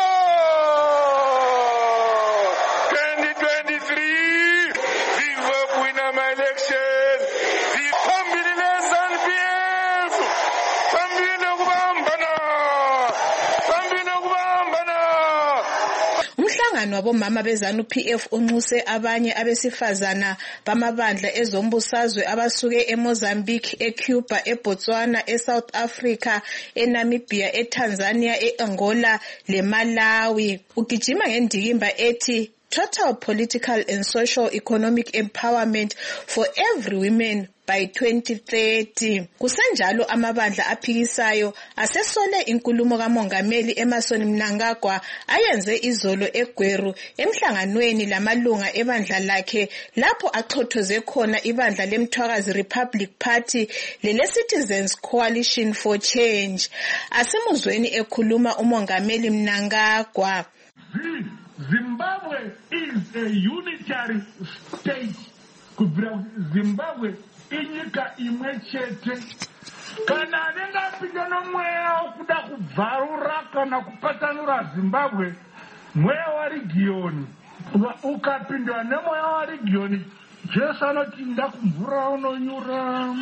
twenty twenty-three, viva kuina my election. Viva ZANU-P F. Pambina kubambana. Pambina kubambana. Umhlangano wabomama beZANU-P F unxuse abanye abesifazana bamabandla ezombusazwe abasuke eMozambique, eCuba, eBotswana, eSouth Africa, eNamibia, eTanzania, eAngola leMalawi. Ugijima ngendikimba ethi Total Political and Social Economic Empowerment for Every Woman by twenty thirty. Kusenjalo amabandla aphikisayo asesole inkulumo kamongameli Emmerson Mnangagwa ayenze izolo eGweru emhlanganweni lamalunga ebandla lakhe lapho axhothoze khona ibandla lemthwakazi Republic Party lele-Citizens Coalition for Change. Asimuzweni ekhuluma umongameli Mnangagwa. Zimbabwe is a unitary state. Zimbabwe inyika imwe chete kana ningapinda nomweya wokuda kubvarura kana kupatanura Zimbabwe, mweya waregiyoni. Ukapindwa nemweya waregiyoni, Jesu anoti ndakumvura unonyura.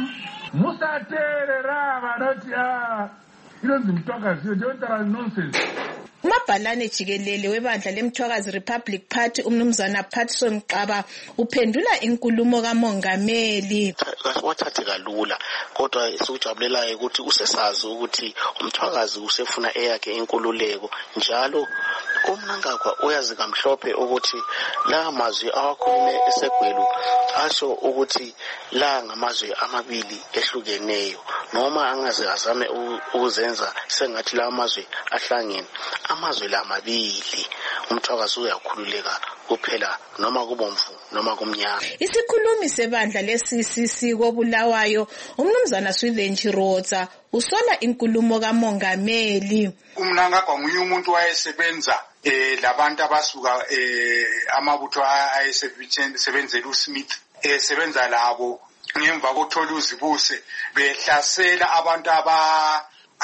Musateerera vanoti ah inonzi Mthwakazi, don't tell nonsense. Umabhalane jikelele webandla leMthwakazi Republic Party umnumzana Patson Qaba uphendula inkulumo kamongameli. Wathathe kalula kodwa sikujabulelayo ukuthi usesazi ukuthi uMthwakazi usefuna eyakhe inkululeko njalo uMnangagwa uyazi kamhlophe ukuthi la mazwi awakhulume eseGwelu asho ukuthi la ngamazwi amabili ehlukeneyo noma angaze azame ukuzenza sengathi la amazwi ahlangene. Amazwi la mabili uMthwakazi uyakhululeka kuphela noma kubomvu noma kumnyama. Isikhulumi sebandla le-C C C koBulawayo umnumzana Swithen Chirotsa usola inkulumo kamongameli. uMnangagwa nguye umuntu wayesebenza eh labantu abasuka eh amabutho ayesebenzela uSmith esebenza labo ngemva kokuthola uzibuse behlasela abantu aba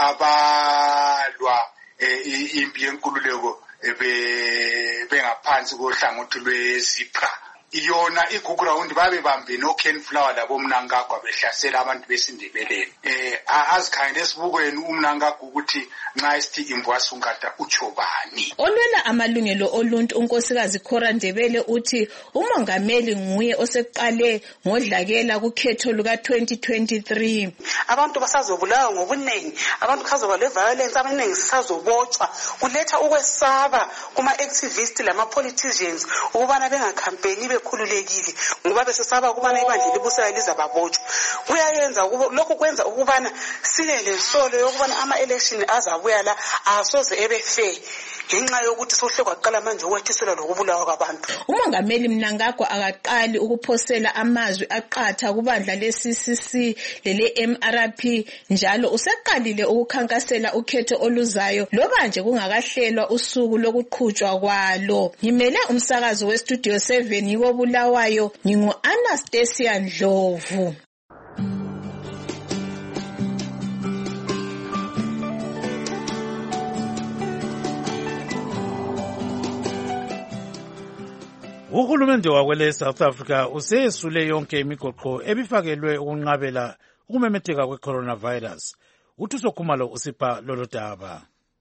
abalwa impi yenkululeko bengaphansi kohlangothi lweZipra. Iyona iGuground babe bambe no Ken Flower labo uMnangagwa behlasela abantu besindebeleni. Eh azikhangela esibukweni uMnangagwa ukuthi nxa isithi imbwasungata uchobani. Olwela amalungelo oluntu unkosikazi Cora Ndebele uthi umongameli nguye oseqale ngodlakela kukhetho luka twenty twenty-three. Abantu basazobulawa ngobunengi, abantu bazoba le violence abaningi sisazobotshwa, kuletha ukwesaba kuma activists lama politicians ukubana bengacampaign bekhululekile ngoba besesaba ukubana ibandla libusela lizababotshwa. Kuyayenza lokho kwenza ukubana sile lensolo yokubana ama election azabuya la asoze ebe fair ngenxa yokuthi sohle kwaqala manje ukwethisela lokubulawa kwabantu. Umongameli Mnangagwa akaqali ukuphosela amazwi aqatha kubandla le-C C C lele-M R P njalo useqalile ukukhankasela ukhetho oluzayo loba nje kungakahlelwa usuku lokuqhutshwa kwalo. Ngimele umsakazo weStudio seven yikoBulawayo ngingu-Anastasia Ndlovu. Uhulumende wakwele South Africa useyesule yonke imigoqo ebifakelwe ukunqabela ukumemetheka kwe-coronavirus. Uthuso Khumalo usipha lolo daba.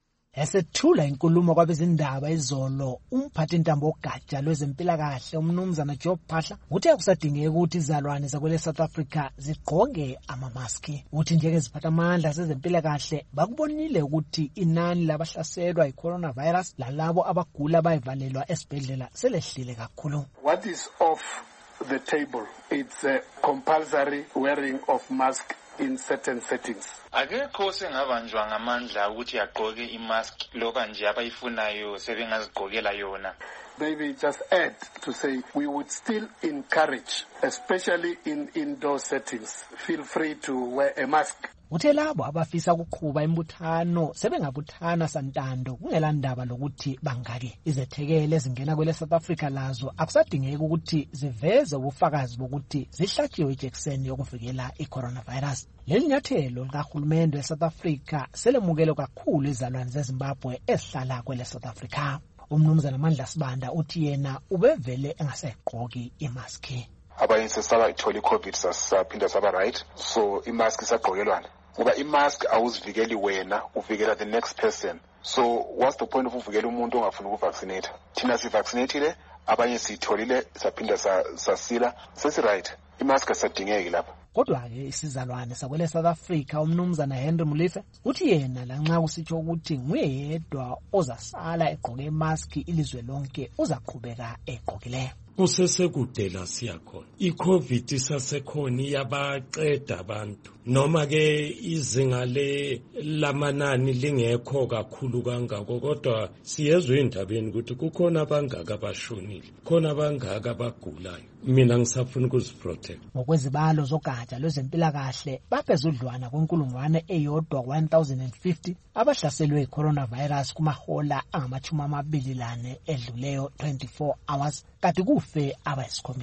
Esethula inkulumo kwabezindaba izolo umphathi intambo ogatsha lwezempilakahle umnumzana Job Phahla uthi akusadingeka ukuthi izalwane zakwele South Africa zigqoke amamaski. Uthi njengeziphatha amandla sezempilakahle bakubonile ukuthi inani labahlaselwa i-coronavirus lalabo abagula bayivalelwa esibhedlela selehlile kakhulu. What is off the table? It's a compulsory wearing of mask in certain settings. Akekho sengabanjwa ngamandla ukuthi agqoke imask loba nje abayifunayo sebengazigqokela yona. Maybe just add to say we would still encourage, especially in indoor settings, feel free to wear a mask. Uthe labo abafisa ukuqhuba imbuthano sebengabuthana santando kungelandaba lokuthi bangake. Izethekele ezingena kwele South Africa lazo akusadingeki ukuthi ziveze ubufakazi bokuthi zihlatshiwe ijekiseni yokuvikela i-coronavirus. Leli nyathelo likahulumende weSouth Africa selemukelo kakhulu izalwane zeZimbabwe esihlala kwele South Africa. Umnumzana Mandla Sibanda uthi yena ubevele engasegqoki imaski. Abanye sesaba ithola iCovid sasaphinda saba right, so imask isagqokelwana. Ngoba imask awuzivikeli wena, uvikela the next person. So what's the point of uvikela umuntu ongafuni ukuvaccinate? Thina sivaccinatile, abanye sitholile saphinda sasila, sesi right. Imask asadingeki lapha. Kodwa-ke isizalwane sakwele South Africa umnumzana Henry Mulife uthi yena lanxa kusitsho ukuthi nguye yedwa ozasala egqoke imaski ilizwe lonke uzaqhubeka egqokile. Kusesekudela siyakhona iCovid isasekhona iyabaqeda abantu noma ke izinga le lamanani lingekho kakhulu kangako kodwa siyezwe indabeni ukuthi kukhona abangaka abashonile khona abangaka abagulayo. Mina ngisafuna ukuziprotect. Ngokwezibalo zogatsha lwezempilakahle baphezudlwana kwenkulungwane eyodwa one thousand fifty abahlaselwe i-coronavirus kumahola angamachumi amabili lane edluleyo twenty-four hours kati kufe abayisikhombisa.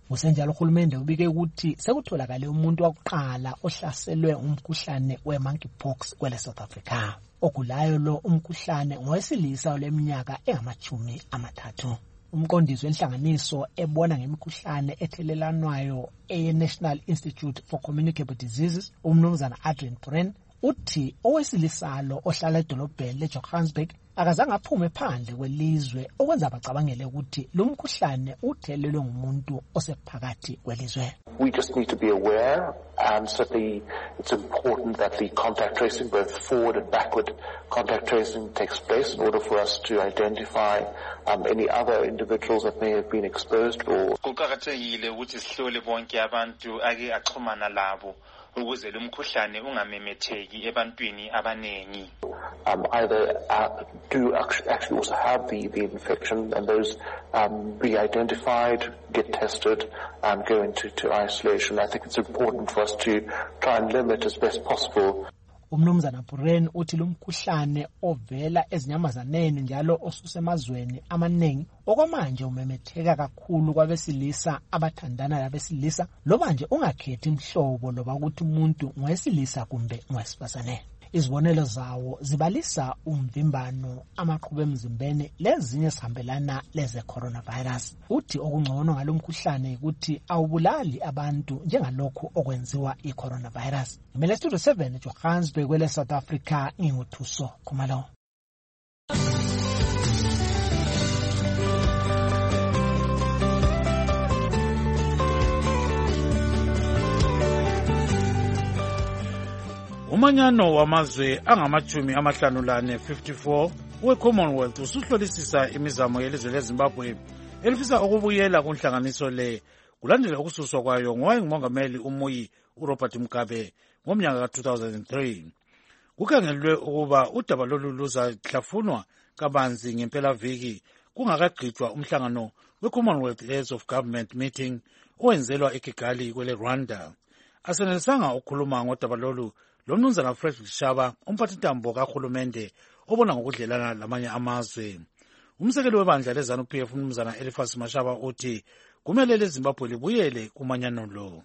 Kusenjalo uhulumende ubike ukuthi sekutholakale umuntu wokuqala ohlaselwe umkhuhlane we-monkeypox kwele South Africa. Ogulayo lo umkhuhlane ngowesilisa oleminyaka engamachumi amathathu. Umqondisi wenhlanganiso ebona ngemikhuhlane ethelelanwayo e-National Institute for Communicable Diseases, umnumzana Adrian Puren, uthi owesilisa lo ohlala edolobheni leJohannesburg akazange aphume phandle kwelizwe okwenza bacabangele ukuthi lo mkhuhlane uthelelwe ngumuntu osephakathi kwelizwe. We just need to be aware, and certainly it's important that the contact tracing, both forward and backward contact tracing, takes place in order for us to identify um, any other individuals that may have been exposed or kuqakathekile ukuthi sihlole bonke abantu ake axhumana labo ukuze lo mkhuhlane ungamemetheki ebantwini abanengi. Um, either uh, do actually also have the, the infection, and those um, be identified, get tested, and go into to isolation. I think it's important for us to try and limit as best possible. Umnumzana Puren uthi lo mkhuhlane ovela ezinyamazaneni njalo osusemazweni amaningi okwamanje umemetheka kakhulu kwabesilisa abathandana labesilisa, loba nje ungakhethi imhlobo loba ukuthi umuntu ngowesilisa kumbe ngowesifazane. Izibonelo zawo zibalisa umvimbano, amaqhubu emzimbeni lezinye sihambelana leze coronavirus. Uthi okungcono ngalomkhuhlane ukuthi awubulali abantu njengalokho okwenziwa i-coronavirus. Imele Studio seven Johannesburg kwele South Africa, nginguthuso Khumalo. Umanyano wamazwe angamachumi amahlanu lane fifty-four we-Commonwealth usuhlolisisa imizamo yelizwe leZimbabwe elifisa ukubuyela kunhlanganiso le kulandela ukususwa kwayo ngowayengumongameli uMuyi uRobert Mugabe ngomnyaka ka two thousand three. Kukhangelwe ukuba udaba lolu luzahlafunwa kabanzi ngempelaviki kungakagqitshwa umhlangano we-Commonwealth Heads of Government meeting owenzelwa eKigali kwele Rwanda. Asenelisanga ukukhuluma ngodaba lolu lomnumzana Frederick Shaba, umphathintambo kahulumende obona ngokudlelana lamanye amazwe. Umsekeli webandla leZANU-P F umnumzana Elifas Mashaba uthi kumele leZimbabwe libuyele kumanyano lo.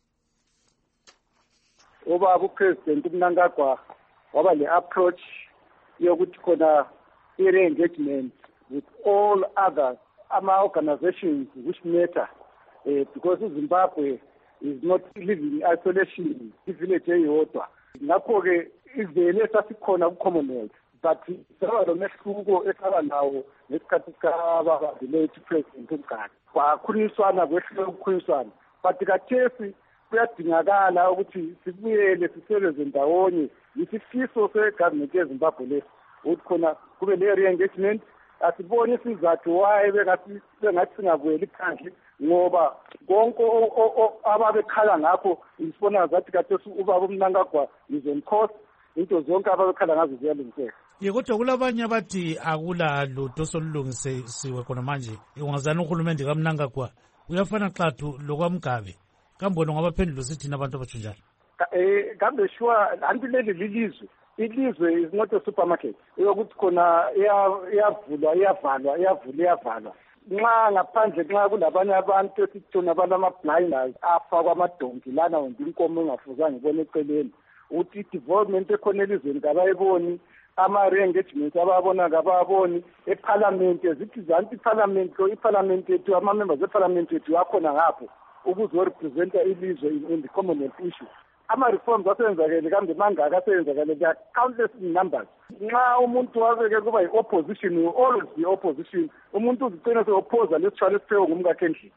Ubaba uPresident uMnangagwa waba le-approach yokuthi khona i-re-engagement with all other ama-organizations which matter uh, because Zimbabwe is not living in isolation, i-village eyodwa. Ngakho-ke ivele esasikhona ku-Commonwealth, but saba lomehluko esaba nawo ngesikhathi sikababa lethu President uMgadi. Kwakhulunyiswana kwehlule ukukhulunyiswana, but kathesi kuyadingakala ukuthi sibuyele sisebenze ndawonye. Isifiso segovernment yeZimbabwe lesi ukuthi khona kube le-re-engagement. Asibone isizathu why bengathi singabuyeli phandle ngoba konke ababekhala ngakho isibona zathi kathesi ubaba uMnangagwa is on course, into zonke ababekhala ngazo ziyalungiseka. Ye kodwa kulabanye abathi akula lutho solulungisiwe khona manje ungazana uhulumende kaMnangagwa uyafana xathu lokwamgabe kambona ngabaphendula sithina abantu abatsho njalo. Eh kambe sure anti leli lilizwe ilizwe is not a supermarket yokuthi khona iyavulwa iyavalwa iyavulwa iyavalwa. Nxa ngaphandle nxa kulabanye abantu esithona balama-blinders afakwa amadonki lana wonke inkomo engafuzanga ibone eceleni ukuthi i-development ekhona elizweni kabayiboni, ama-re-engagement ababona kababoni, ephalamenti ezithi zanti iphalamenti iphalamenti yethu ama-members ephalamenti yethu akhona ngapho ukuzorepresenta ilizwe in the Commonwealth issue. Ama-reforms asenzakele kambe mangaka asenzakele, there are countless numbers. Nxa umuntu wabeke kuba yi-opposition, will always be opposition. Umuntu uzigcina se-opposa lesithwala esiphewe ngumkakhe endlini.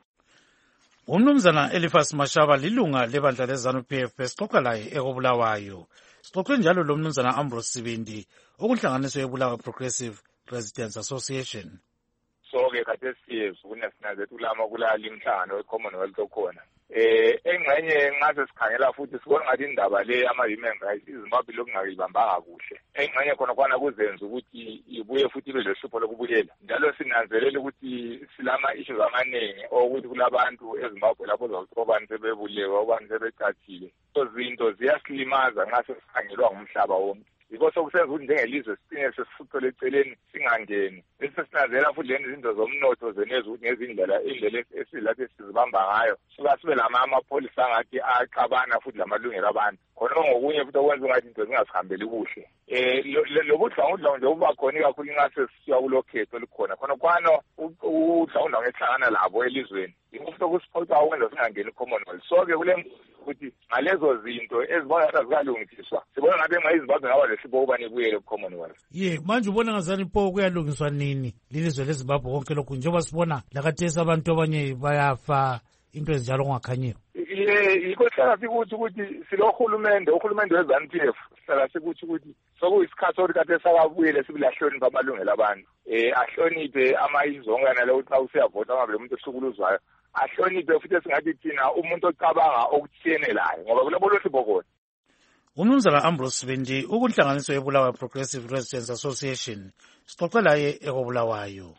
Umnumzana Elifas Mashaba lilunga lebandla leZANU-P F besixoxa laye ekobulawayo. Sixoxe njalo lo mnumzana Ambrose Sibindi okunhlanganiso yebulawayo Progressive Residents Association. So-ke khathesi kunesina zethu kulama kulali imhlangano we-Commonwealth okhona. Eh engxenye nxa sesikhangela futhi sibona ngathi indaba le ama-human rights iZimbabwe lokungayibambanga kuhle. Engxenye khona kwana kuzenza ukuthi ibuye futhi ibe lehlupho lokubuyela. Njalo sinanzelela ukuthi silama issues amaningi okuthi kulabantu eZimbabwe lapho zobani sebebulewe, obani sebecathile. So zinto ziyasilimaza nxa sesikhangelwa ngumhlaba wonke. yiko sokusenza ukuthi njengelizwe sicine sesifuthole eceleni singangeni bese sinazela futhi lezi zinto zomnotho zeneza ukuthi ngezindlela indlela esilapho esizibamba ngayo suka sibe lama amapholisa angathi axabana futhi lamalungelo abantu khona ngokunye futhi okwenza ungathi into zingasihambeli kuhle eh lobudlawudlawu nje uba khona kakhulu ingase sisiya kulokhetho olukhona khona kwano udlawudlawu ngehlangana labo elizweni futhi okusiphoqa ukwenza singangeni Commonwealth so-ke kule ukuthi ngalezo zinto ezibona zikalungiswa sibona ngabe ngayizimbabwe ngaba lesibo ubani buyele ku-Commonwealth. Ye manje ubona ngazani pho kuyalungiswa nini lilizwe leZimbabwe konke lokhu njengoba sibona lakathesi abantu abanye bayafa into ezinjalo kungakhanyiwe. Ye yikho hlala sikuthi ukuthi silohulumende uhulumende we-ZANU-P F hlala sikuthi ukuthi sokuyisikhathi sokuthi kade sakabuyele sibilahloniphe amalungelo abantu eh ahloniphe amayizonga nalo xa usiyavota ngabe umuntu ohlukuluzwayo ahloniphe futhi singathi thina umuntu ocabanga okuthiyenelayo ngoba kulabo hlupho khona. Umnumzana Ambrose Sibendi ukunhlanganiso yeBulawayo Progressive Residents Association sixoxela ye ekobulawayo.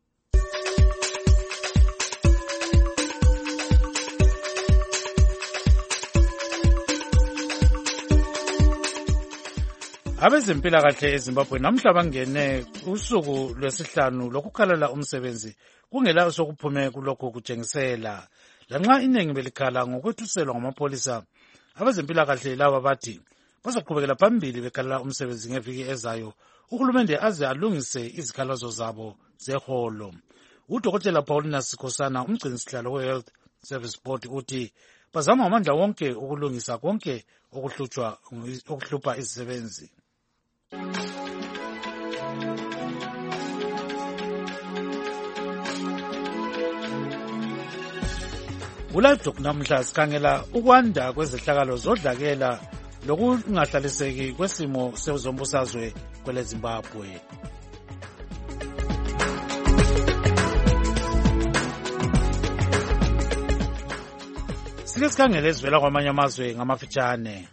Abezempilakahle eZimbabwe namhla bangene usuku lwesihlanu lokukhalela umsebenzi kungela sokuphume kulokho kutshengisela lanxa iningi belikhala ngokwethuselwa ngamapolisa. Abezempilakahle laba bathi bazaqhubekela phambili bekhalela umsebenzi ngeviki ezayo uhulumende aze alungise izikhalazo zabo zeholo. Udokotela Paulina Sikhosana umgcinisihlalo we-Health Service Board uthi bazama ngamandla wonke ukulungisa konke okuhlutshwa okuhlupha izisebenzi. Ulive namhla sikhangela ukwanda kwezehlakalo zodlakela lokungahlaliseki kwesimo sezombusazwe kwele Zimbabwe. Sike sikhangele ezivela kwamanye amazwe ngamafitshane.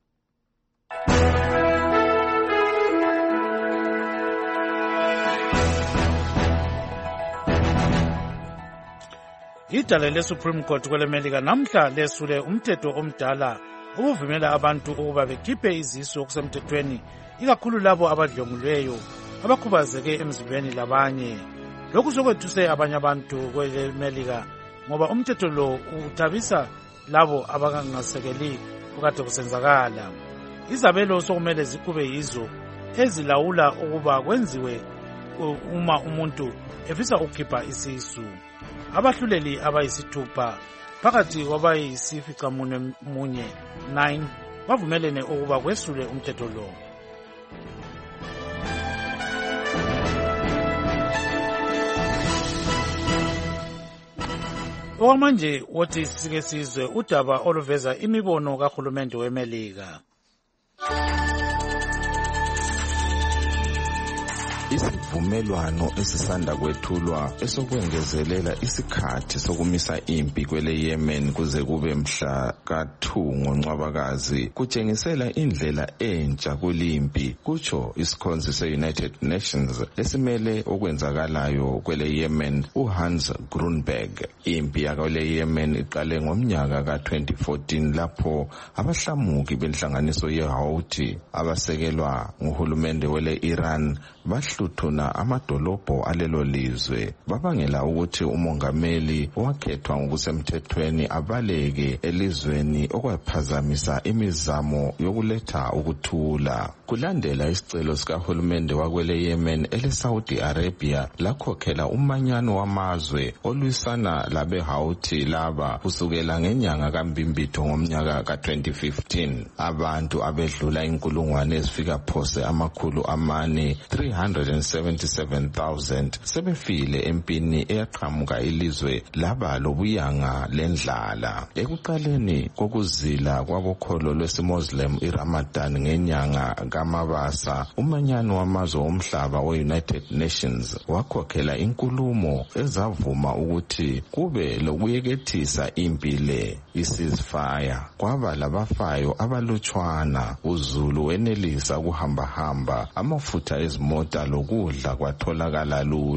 Idale le-Supreme Court kwelemelika namhla lesule umthetho omdala obuvumela abantu ukuba bekhiphe izisu okusemthethweni ikakhulu labo abadlwengulweyo abakhubazeke emzimbeni labanye. Lokhu sokwethuse abanye abantu kwelemelika ngoba umthetho lo uthabisa labo abangasekeli okade kusenzakala. Izabelo sokumele zikube yizo ezilawula ukuba kwenziwe uma umuntu efisa ukukhipha isisu. Abahluleli abayisithupha phakathi kwabayisificamunwe munye nine bavumelene ukuba kwesule umthetho lo. Okwamanje wothi sike sizwe udaba oluveza imibono kahulumende weMelika. Isivumelwano esisanda kwethulwa esokwengezelela isikhathi sokumisa impi kwele Yemen kuze kube mhla ka two ngoNcwabakazi kutshengisela indlela entsha kulimpi kutsho isikhonzi se-United Nations esimele okwenzakalayo kwele Yemen uHans Grunberg. Impi yakwele Yemen iqale ngomnyaka ka twenty fourteen lapho abahlamuki benhlanganiso yeHouthi abasekelwa nguhulumende wele Iran bahluthuna amadolobho alelo lizwe babangela ukuthi umongameli wakhethwa ngokusemthethweni abaleke elizweni okwaphazamisa imizamo yokuletha ukuthula. Kulandela isicelo sikahulumende wakwele Yemen ele Saudi Arabia lakhokhela umanyano wamazwe olwisana labe Houthi laba kusukela ngenyanga kaMbimbitho ngomnyaka ka twenty fifteen. Abantu abedlula inkulungwane ezifika phose amakhulu amane three hundred seventy-seven thousand sebefile empini eyaqhamuka ilizwe laba lobuyanga lendlala. Ekuqaleni kokuzila kwabokholo lwesimuslim iRamadan ngenyanga kaMabasa umanyano wamazwe omhlaba we-United Nations wakhokhela inkulumo ezavuma ukuthi kube lokuyekethisa impi le i-ceasefire. Kwaba labafayo abalutshwana uZulu wenelisa ukuhamba hamba amafutha ezimota lokudla kwatholakala lula.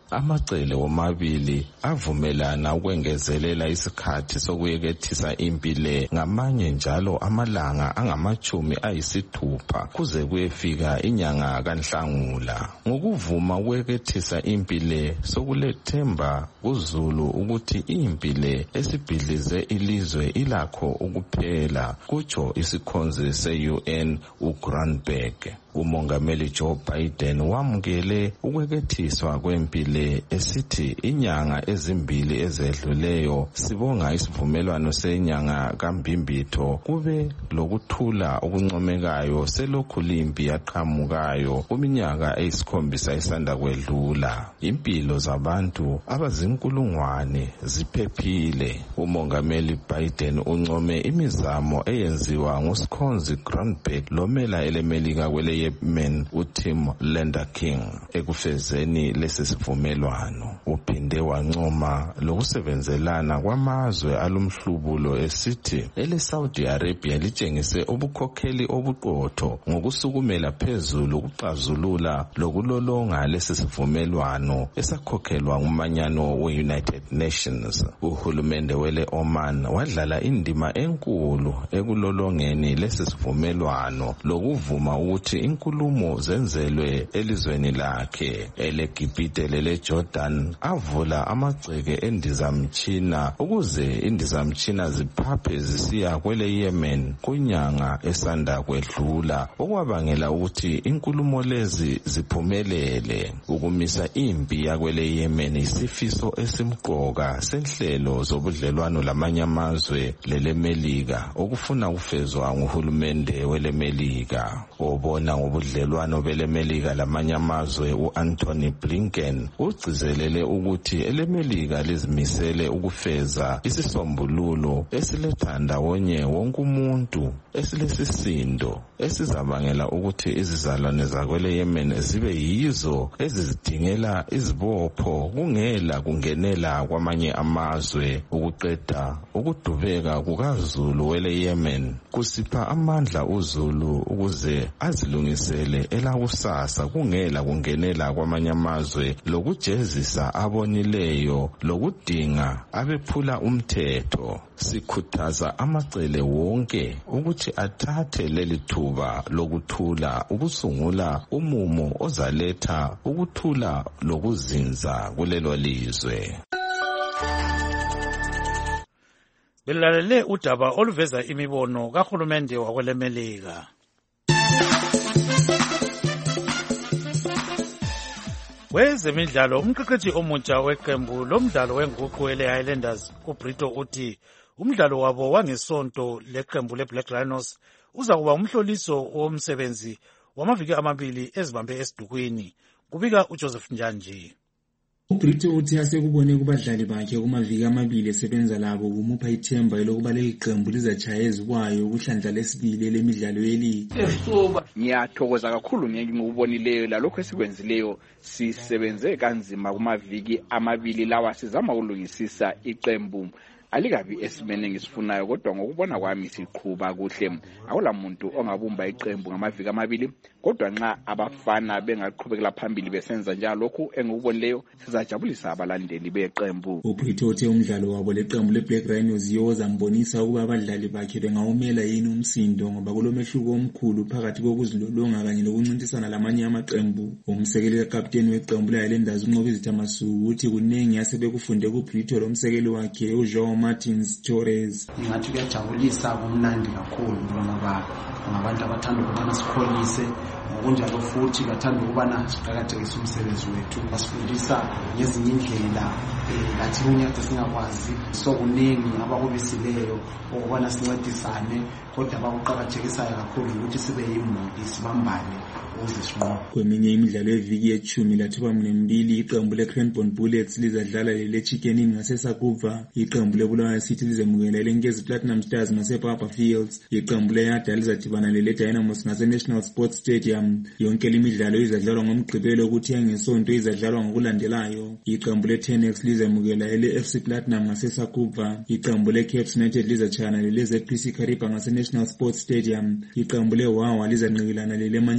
Amacele womabili avumelana ukwengezelela isikhathi sokuyekethisa impi le ngamanye njalo amalanga angamachumi ayisithupha kuze kuyefika inyanga kaNhlangula. Ngokuvuma ukuyekethisa impi le sokulethemba kuZulu ukuthi impi le esibhidlize ilizwe ilakho ukuphela, kutsho isikhonzi se-U N uGranberg. Umongameli Joe Biden wamukele ukwekethiswa kwempi le esithi inyanga ezimbili ezedluleyo sibonga isivumelwano senyanga kaMbimbitho kube lokuthula okuncomekayo selokhu limpi yaqhamukayo kuminyaka eyisikhombisa isanda kwedlula. Impilo zabantu abazinkulungwane ziphephile. Umongameli Biden uncome imizamo eyenziwa ngusikhonzi Granberg lomela elemelika kwele Yemen uTim Lender King ekufezeni lesi sivumelwano. Uphinde wancoma lokusebenzelana kwamazwe alumhlubulo esithi ele Saudi Arabia litshengise ubukhokheli obuqotho ngokusukumela phezulu ukuxazulula lokulolonga lesi sivumelwano esakhokhelwa ngumanyano we-United Nations. Uhulumende wele Oman wadlala indima enkulu ekulolongeni lesi sivumelwano lokuvuma ukuthi inkulumo zenzelwe elizweni lakhe. EleGibhite lele Jordan avula amagceke endizamtshina ukuze indizamtshina ziphaphe zisiya kwele Yemen kunyanga esanda kwedlula, okwabangela ukuthi inkulumo lezi ziphumelele. Ukumisa impi yakwele Yemen isifiso esimqoka senhlelo zobudlelwano lamanye amazwe lelemelika okufuna kufezwa nguhulumende welemelika. Obona ngobudlelwano belemelika lamanye amazwe uAnthony Blinken ugcizelele ukuthi elemelika lizimisele ukufeza isisombululo esiletha ndawonye wonke umuntu esilesisindo esizabangela ukuthi izizalwane zakwele Yemen zibe yizo ezizidingela izibopho kungela kungenela kwamanye amazwe. Ukuqeda ukudubeka kukaZulu wele Yemen kusipha amandla uZulu ukuze azilungisele elakusasa kungela kungenela kwamanye amazwe lokujezisa abonileyo lokudinga abephula umthetho. Sikhuthaza amacele wonke ukuthi athathe leli thuba lokuthula ukusungula umumo ozaletha ukuthula lokuzinza kulelo lizwe. Belalele udaba oluveza imibono kahulumende wakwelemelika. Wezemidlalo, umqeqethi omutsha weqembu lomdlalo wenguqu ele-Highlanders uBrito uthi umdlalo wabo wangesonto leqembu leBlack Rhinos uza kuba umhloliso womsebenzi wamaviki amabili ezibambe esidukwini. Kubika uJoseph Njanji. uBrito uthi asekubone kubadlali bakhe kumaviki amabili esebenza labo kumupha ithemba lokuba leli qembu lizachaya ezikwayo ukuhlandla lesibili lemidlalo yeli. Ngiyathokoza kakhulu ngikubonileyo lalokho esikwenzileyo. Sisebenze kanzima kumaviki amabili lawa sizama ukulungisisa iqembu. Alikabi esimene ngisifunayo kodwa ngokubona kwami siqhubha kuhle. Awula muntu ongabumba iqembu ngamaviki amabili kodwa nxa abafana bengaqhubekela phambili besenza njalo lokhu engikubonileyo sizajabulisa abalandeli beqembu. uBrito uthe umdlalo wabo leqembu leBlack Rhinos yozambonisa ukuba abadlali bakhe bengawumela yini umsindo ngoba kulomehluko omkhulu phakathi kokuzilolonga kanye nokuncintisana lamanye amaqembu. Umsekeli kapteni weqembu leHighlanders uNqobizitha Masuku uthi kunengi asebekufunde kuBrito lomsekeli wakhe uJoe Martins Torres. Ngathi kuyajabulisa kumnandi kakhulu ngoba ngabantu abathanda ukubana sikholise ngokunjalo futhi bathanda ukubana siqhakathekise umsebenzi wethu basifundisa ngezinye indlela lathi kunyade singakwazi sokuningi abakubisileyo ukubana sincedisane kodwa bakuqhakathekisayo kakhulu ukuthi sibe yimuli sibambane ukuze sinqobe. Kweminye imidlalo eviki yechumi lathuba mbili iqembu leCranbourne Bullets lizadlala lele Chicken Inn ngaseSakuva. Iqembu leBulawayo City lizemukela leNkezi Platinum Stars ngasePapa Fields. Iqembu leYada lizadibana lele Dynamos ngaseNational Sports Stadium. Yonke imidlalo izadlalwa ngomgqibelo ukuthi yangesonto izadlalwa ngokulandelayo. Iqembu leTenex lizemukela ele F C Platinum ngaseSakuva. Iqembu leCaps United lizachana lele Z P C Kariba ngaseNational Sports Stadium. Iqembu leWawa lizanqikilana lele Manyika Diamonds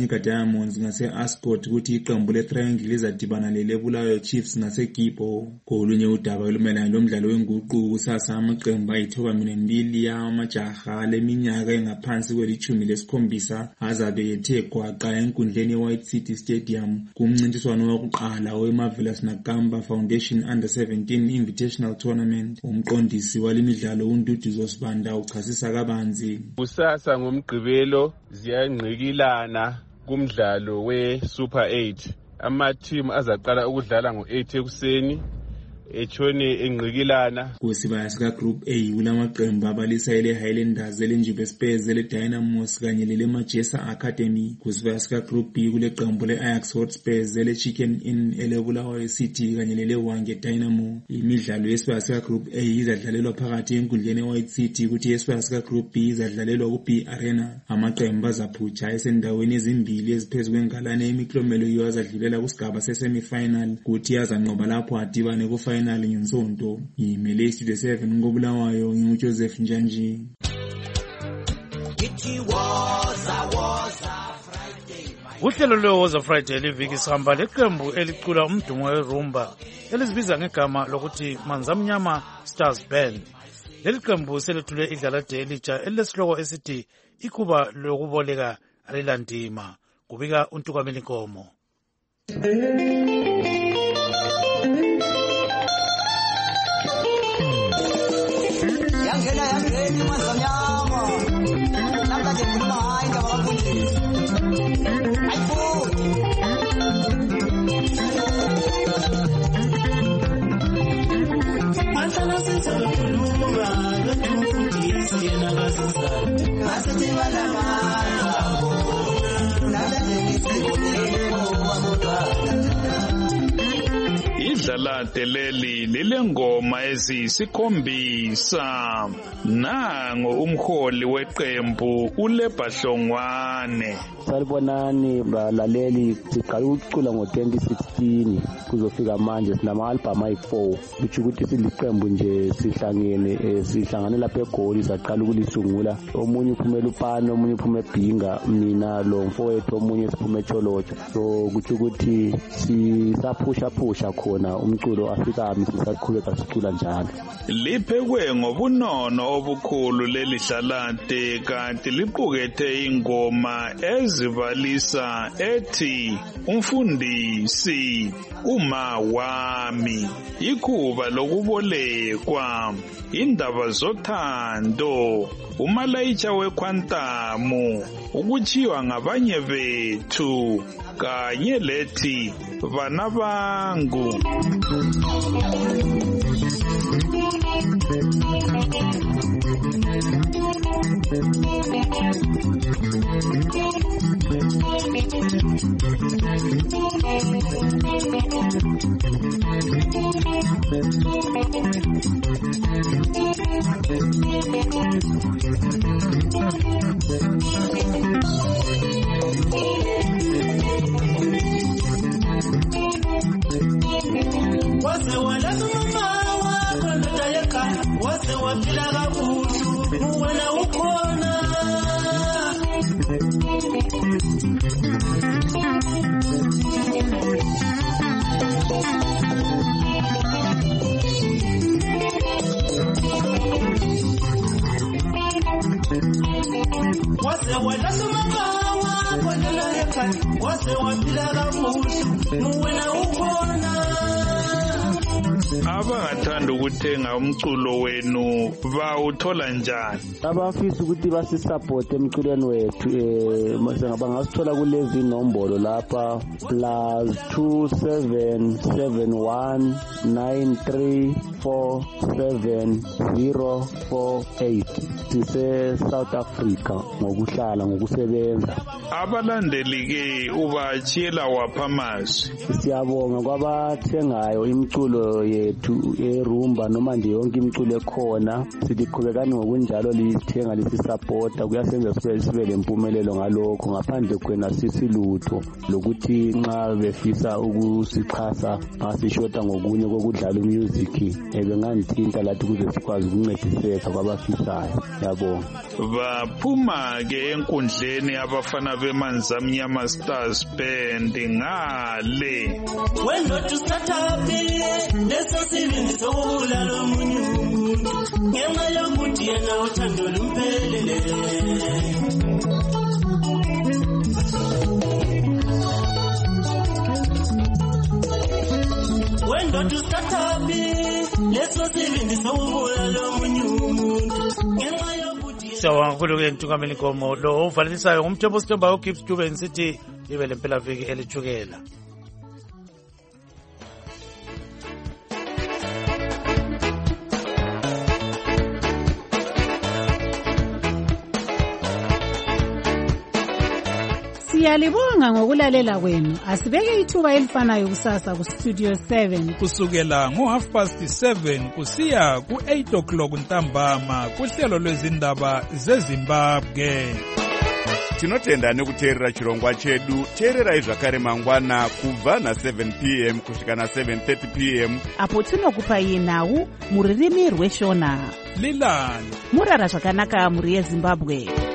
Diamonds ngase-Ascot ukuthi iqembu le-Triangle lizadibana lele-Bulawayo Chiefs ngase-Gibbo. Kolunye udaba olumelana lomdlalo wenguqu kusasa amaqembu ayithoba mbili yamajaha leminyaka engaphansi kwelitshumi lesikhombisa azabe ethe gwaqa enkundleni ye-White City Stadium kumncintiswano wokuqala we-Marvelous Nakamba Foundation Under seventeen Invitational Tournament. Umqondisi walemidlalo uNduduzo Sibanda uchasisa kabanzi. Kusasa ngomgqibelo ziyangqikilana kumdlalo we-Super eight. Ama-team azaqala ukudlala ngo-eight ekuseni etshone engqikilana. Kusibaya sika Group A kulamaqembu abalisa ele Highlanders, elenjube Spurs, ele Dynamos kanye lele Majesa Academy. Kusibaya sika Group B kule qembu le Ajax Hotspurs, ele Chicken Inn, ele Bulawayo City kanye lele Hwange Dynamo. Imidlalo yesibaya sika Group A izadlalelwa phakathi enkundleni eWhite City kuthi yesibaya sika Group B izadlalelwa ku B Arena. Amaqembu azaphutsha esendaweni ezimbili eziphezu kwengalane emiklomelo yiyo azadlulela kusigaba se-semi-final kuthi azanqoba lapho adibane ku final ngensonto. Yimele Studio seven ngobulawayo nginguJoseph Njanji. Uhlelo lwe-Woza Friday liviki sihamba leqembu elicula umdumo werumba elizibiza ngegama lokuthi Manzamnyama Stars Band. Leli qembu selethule idlalade elitsha elilesihloko esithi ikhuba lokuboleka alilandima. Kubika uNtukameli Nkomo. Yangena yangeni Manzamnyama namhlanje ngikhuluma hayi ngabafundisi ayifuthi Manzana sizokhuluma lomfundisi yena kasizana ngasithi balama namhlanje ngisikhuluma wabodwa Idlalade leli lilengoma eziyisikhombisa. Nango umholi weqembu uLebahlongwane. Salibonani balaleli, siqala ukucula ngo twenty sixteen kuzofika manje sinama album ayi four. Kuthi ukuthi siliqembu nje sihlangene sihlangane lapha eGoli saqala ukulisungula. Omunye uphumela uPano, omunye uphumela eBhinga, mina lo mfowethu omunye siphumela eCholotsha. So kuthi ukuthi sisaphusha phusha khona umculo asikami sisaqhubeka sicula njalo. Liphekwe ngobunono obukhulu leli dlalade kanti liqukethe ingoma ezibalisa ethi umfundisi uma wami, ikhuba lokubolekwa, indaba zothando, umalayitsha wekhwantamu, ukuchiwa ngabanye bethu kanye lethi bana bangu. Wase walaza mama wakho ndoda yekhaya, wase waphila kabuhlungu wena ukhona. Wase walaza mama wakho ndoda yekhaya, wase waphila kabuhlungu wena ukhona. Abangathanda ukuthenga umculo wenu bawuthola njani? Abafisa ukuthi basisupport emculweni wethu eh bangasithola kulezi nombolo lapha plus two seven seven one nine three four seven zero four eight. Sise South Africa ngokuhlala ngokusebenza. Abalandeli ke ubachiyela waphamasi. Siyabonga kwabathengayo imculo imculo yethu erumba noma nje yonke imculo ekhona siliqhubekani ngokunjalo lithenga lisisapota kuyasenza sibe sibe lempumelelo ngalokho ngaphandle kwena sisilutho lokuthi nxa befisa ukusixhasa ngasishota ngokunye kokudlala music ebengangithinta lathi kuze sikwazi ukuncediseka kwabafisayo. Yabonga. Baphuma ke enkundleni abafana beManzamnyama Stars Band ngale. Wendo tusatapi leso sibindi sokubulala omunye umuntu ngenxa yokuthi yena uthando lumphelele. Wendo tusatapi leso sibindi sokubulala omunye umuntu ngenxa yokuthi. Sawubona kakhulu ke Ntungameni Nkomo lo uvalelisayo ngumthembu Sithemba uGibbs Dube nsithi ibe lempela viki elithukela. Siyalibonga ngokulalela kwenu. Asibeke ithuba elifanayo kusasa ku Studio seven kusukela ngo half past seven kusiya ku eight o'clock ntambama kuhlelo lwezindaba zeZimbabwe. Tinotenda nekuteerera chirongwa chedu. Teererai zvakare mangwana kubva na seven p m kusvika na seven thirty p m apo tinokupai nhau muririmi rweshona. Lilani murara zvakanaka muri yeZimbabwe.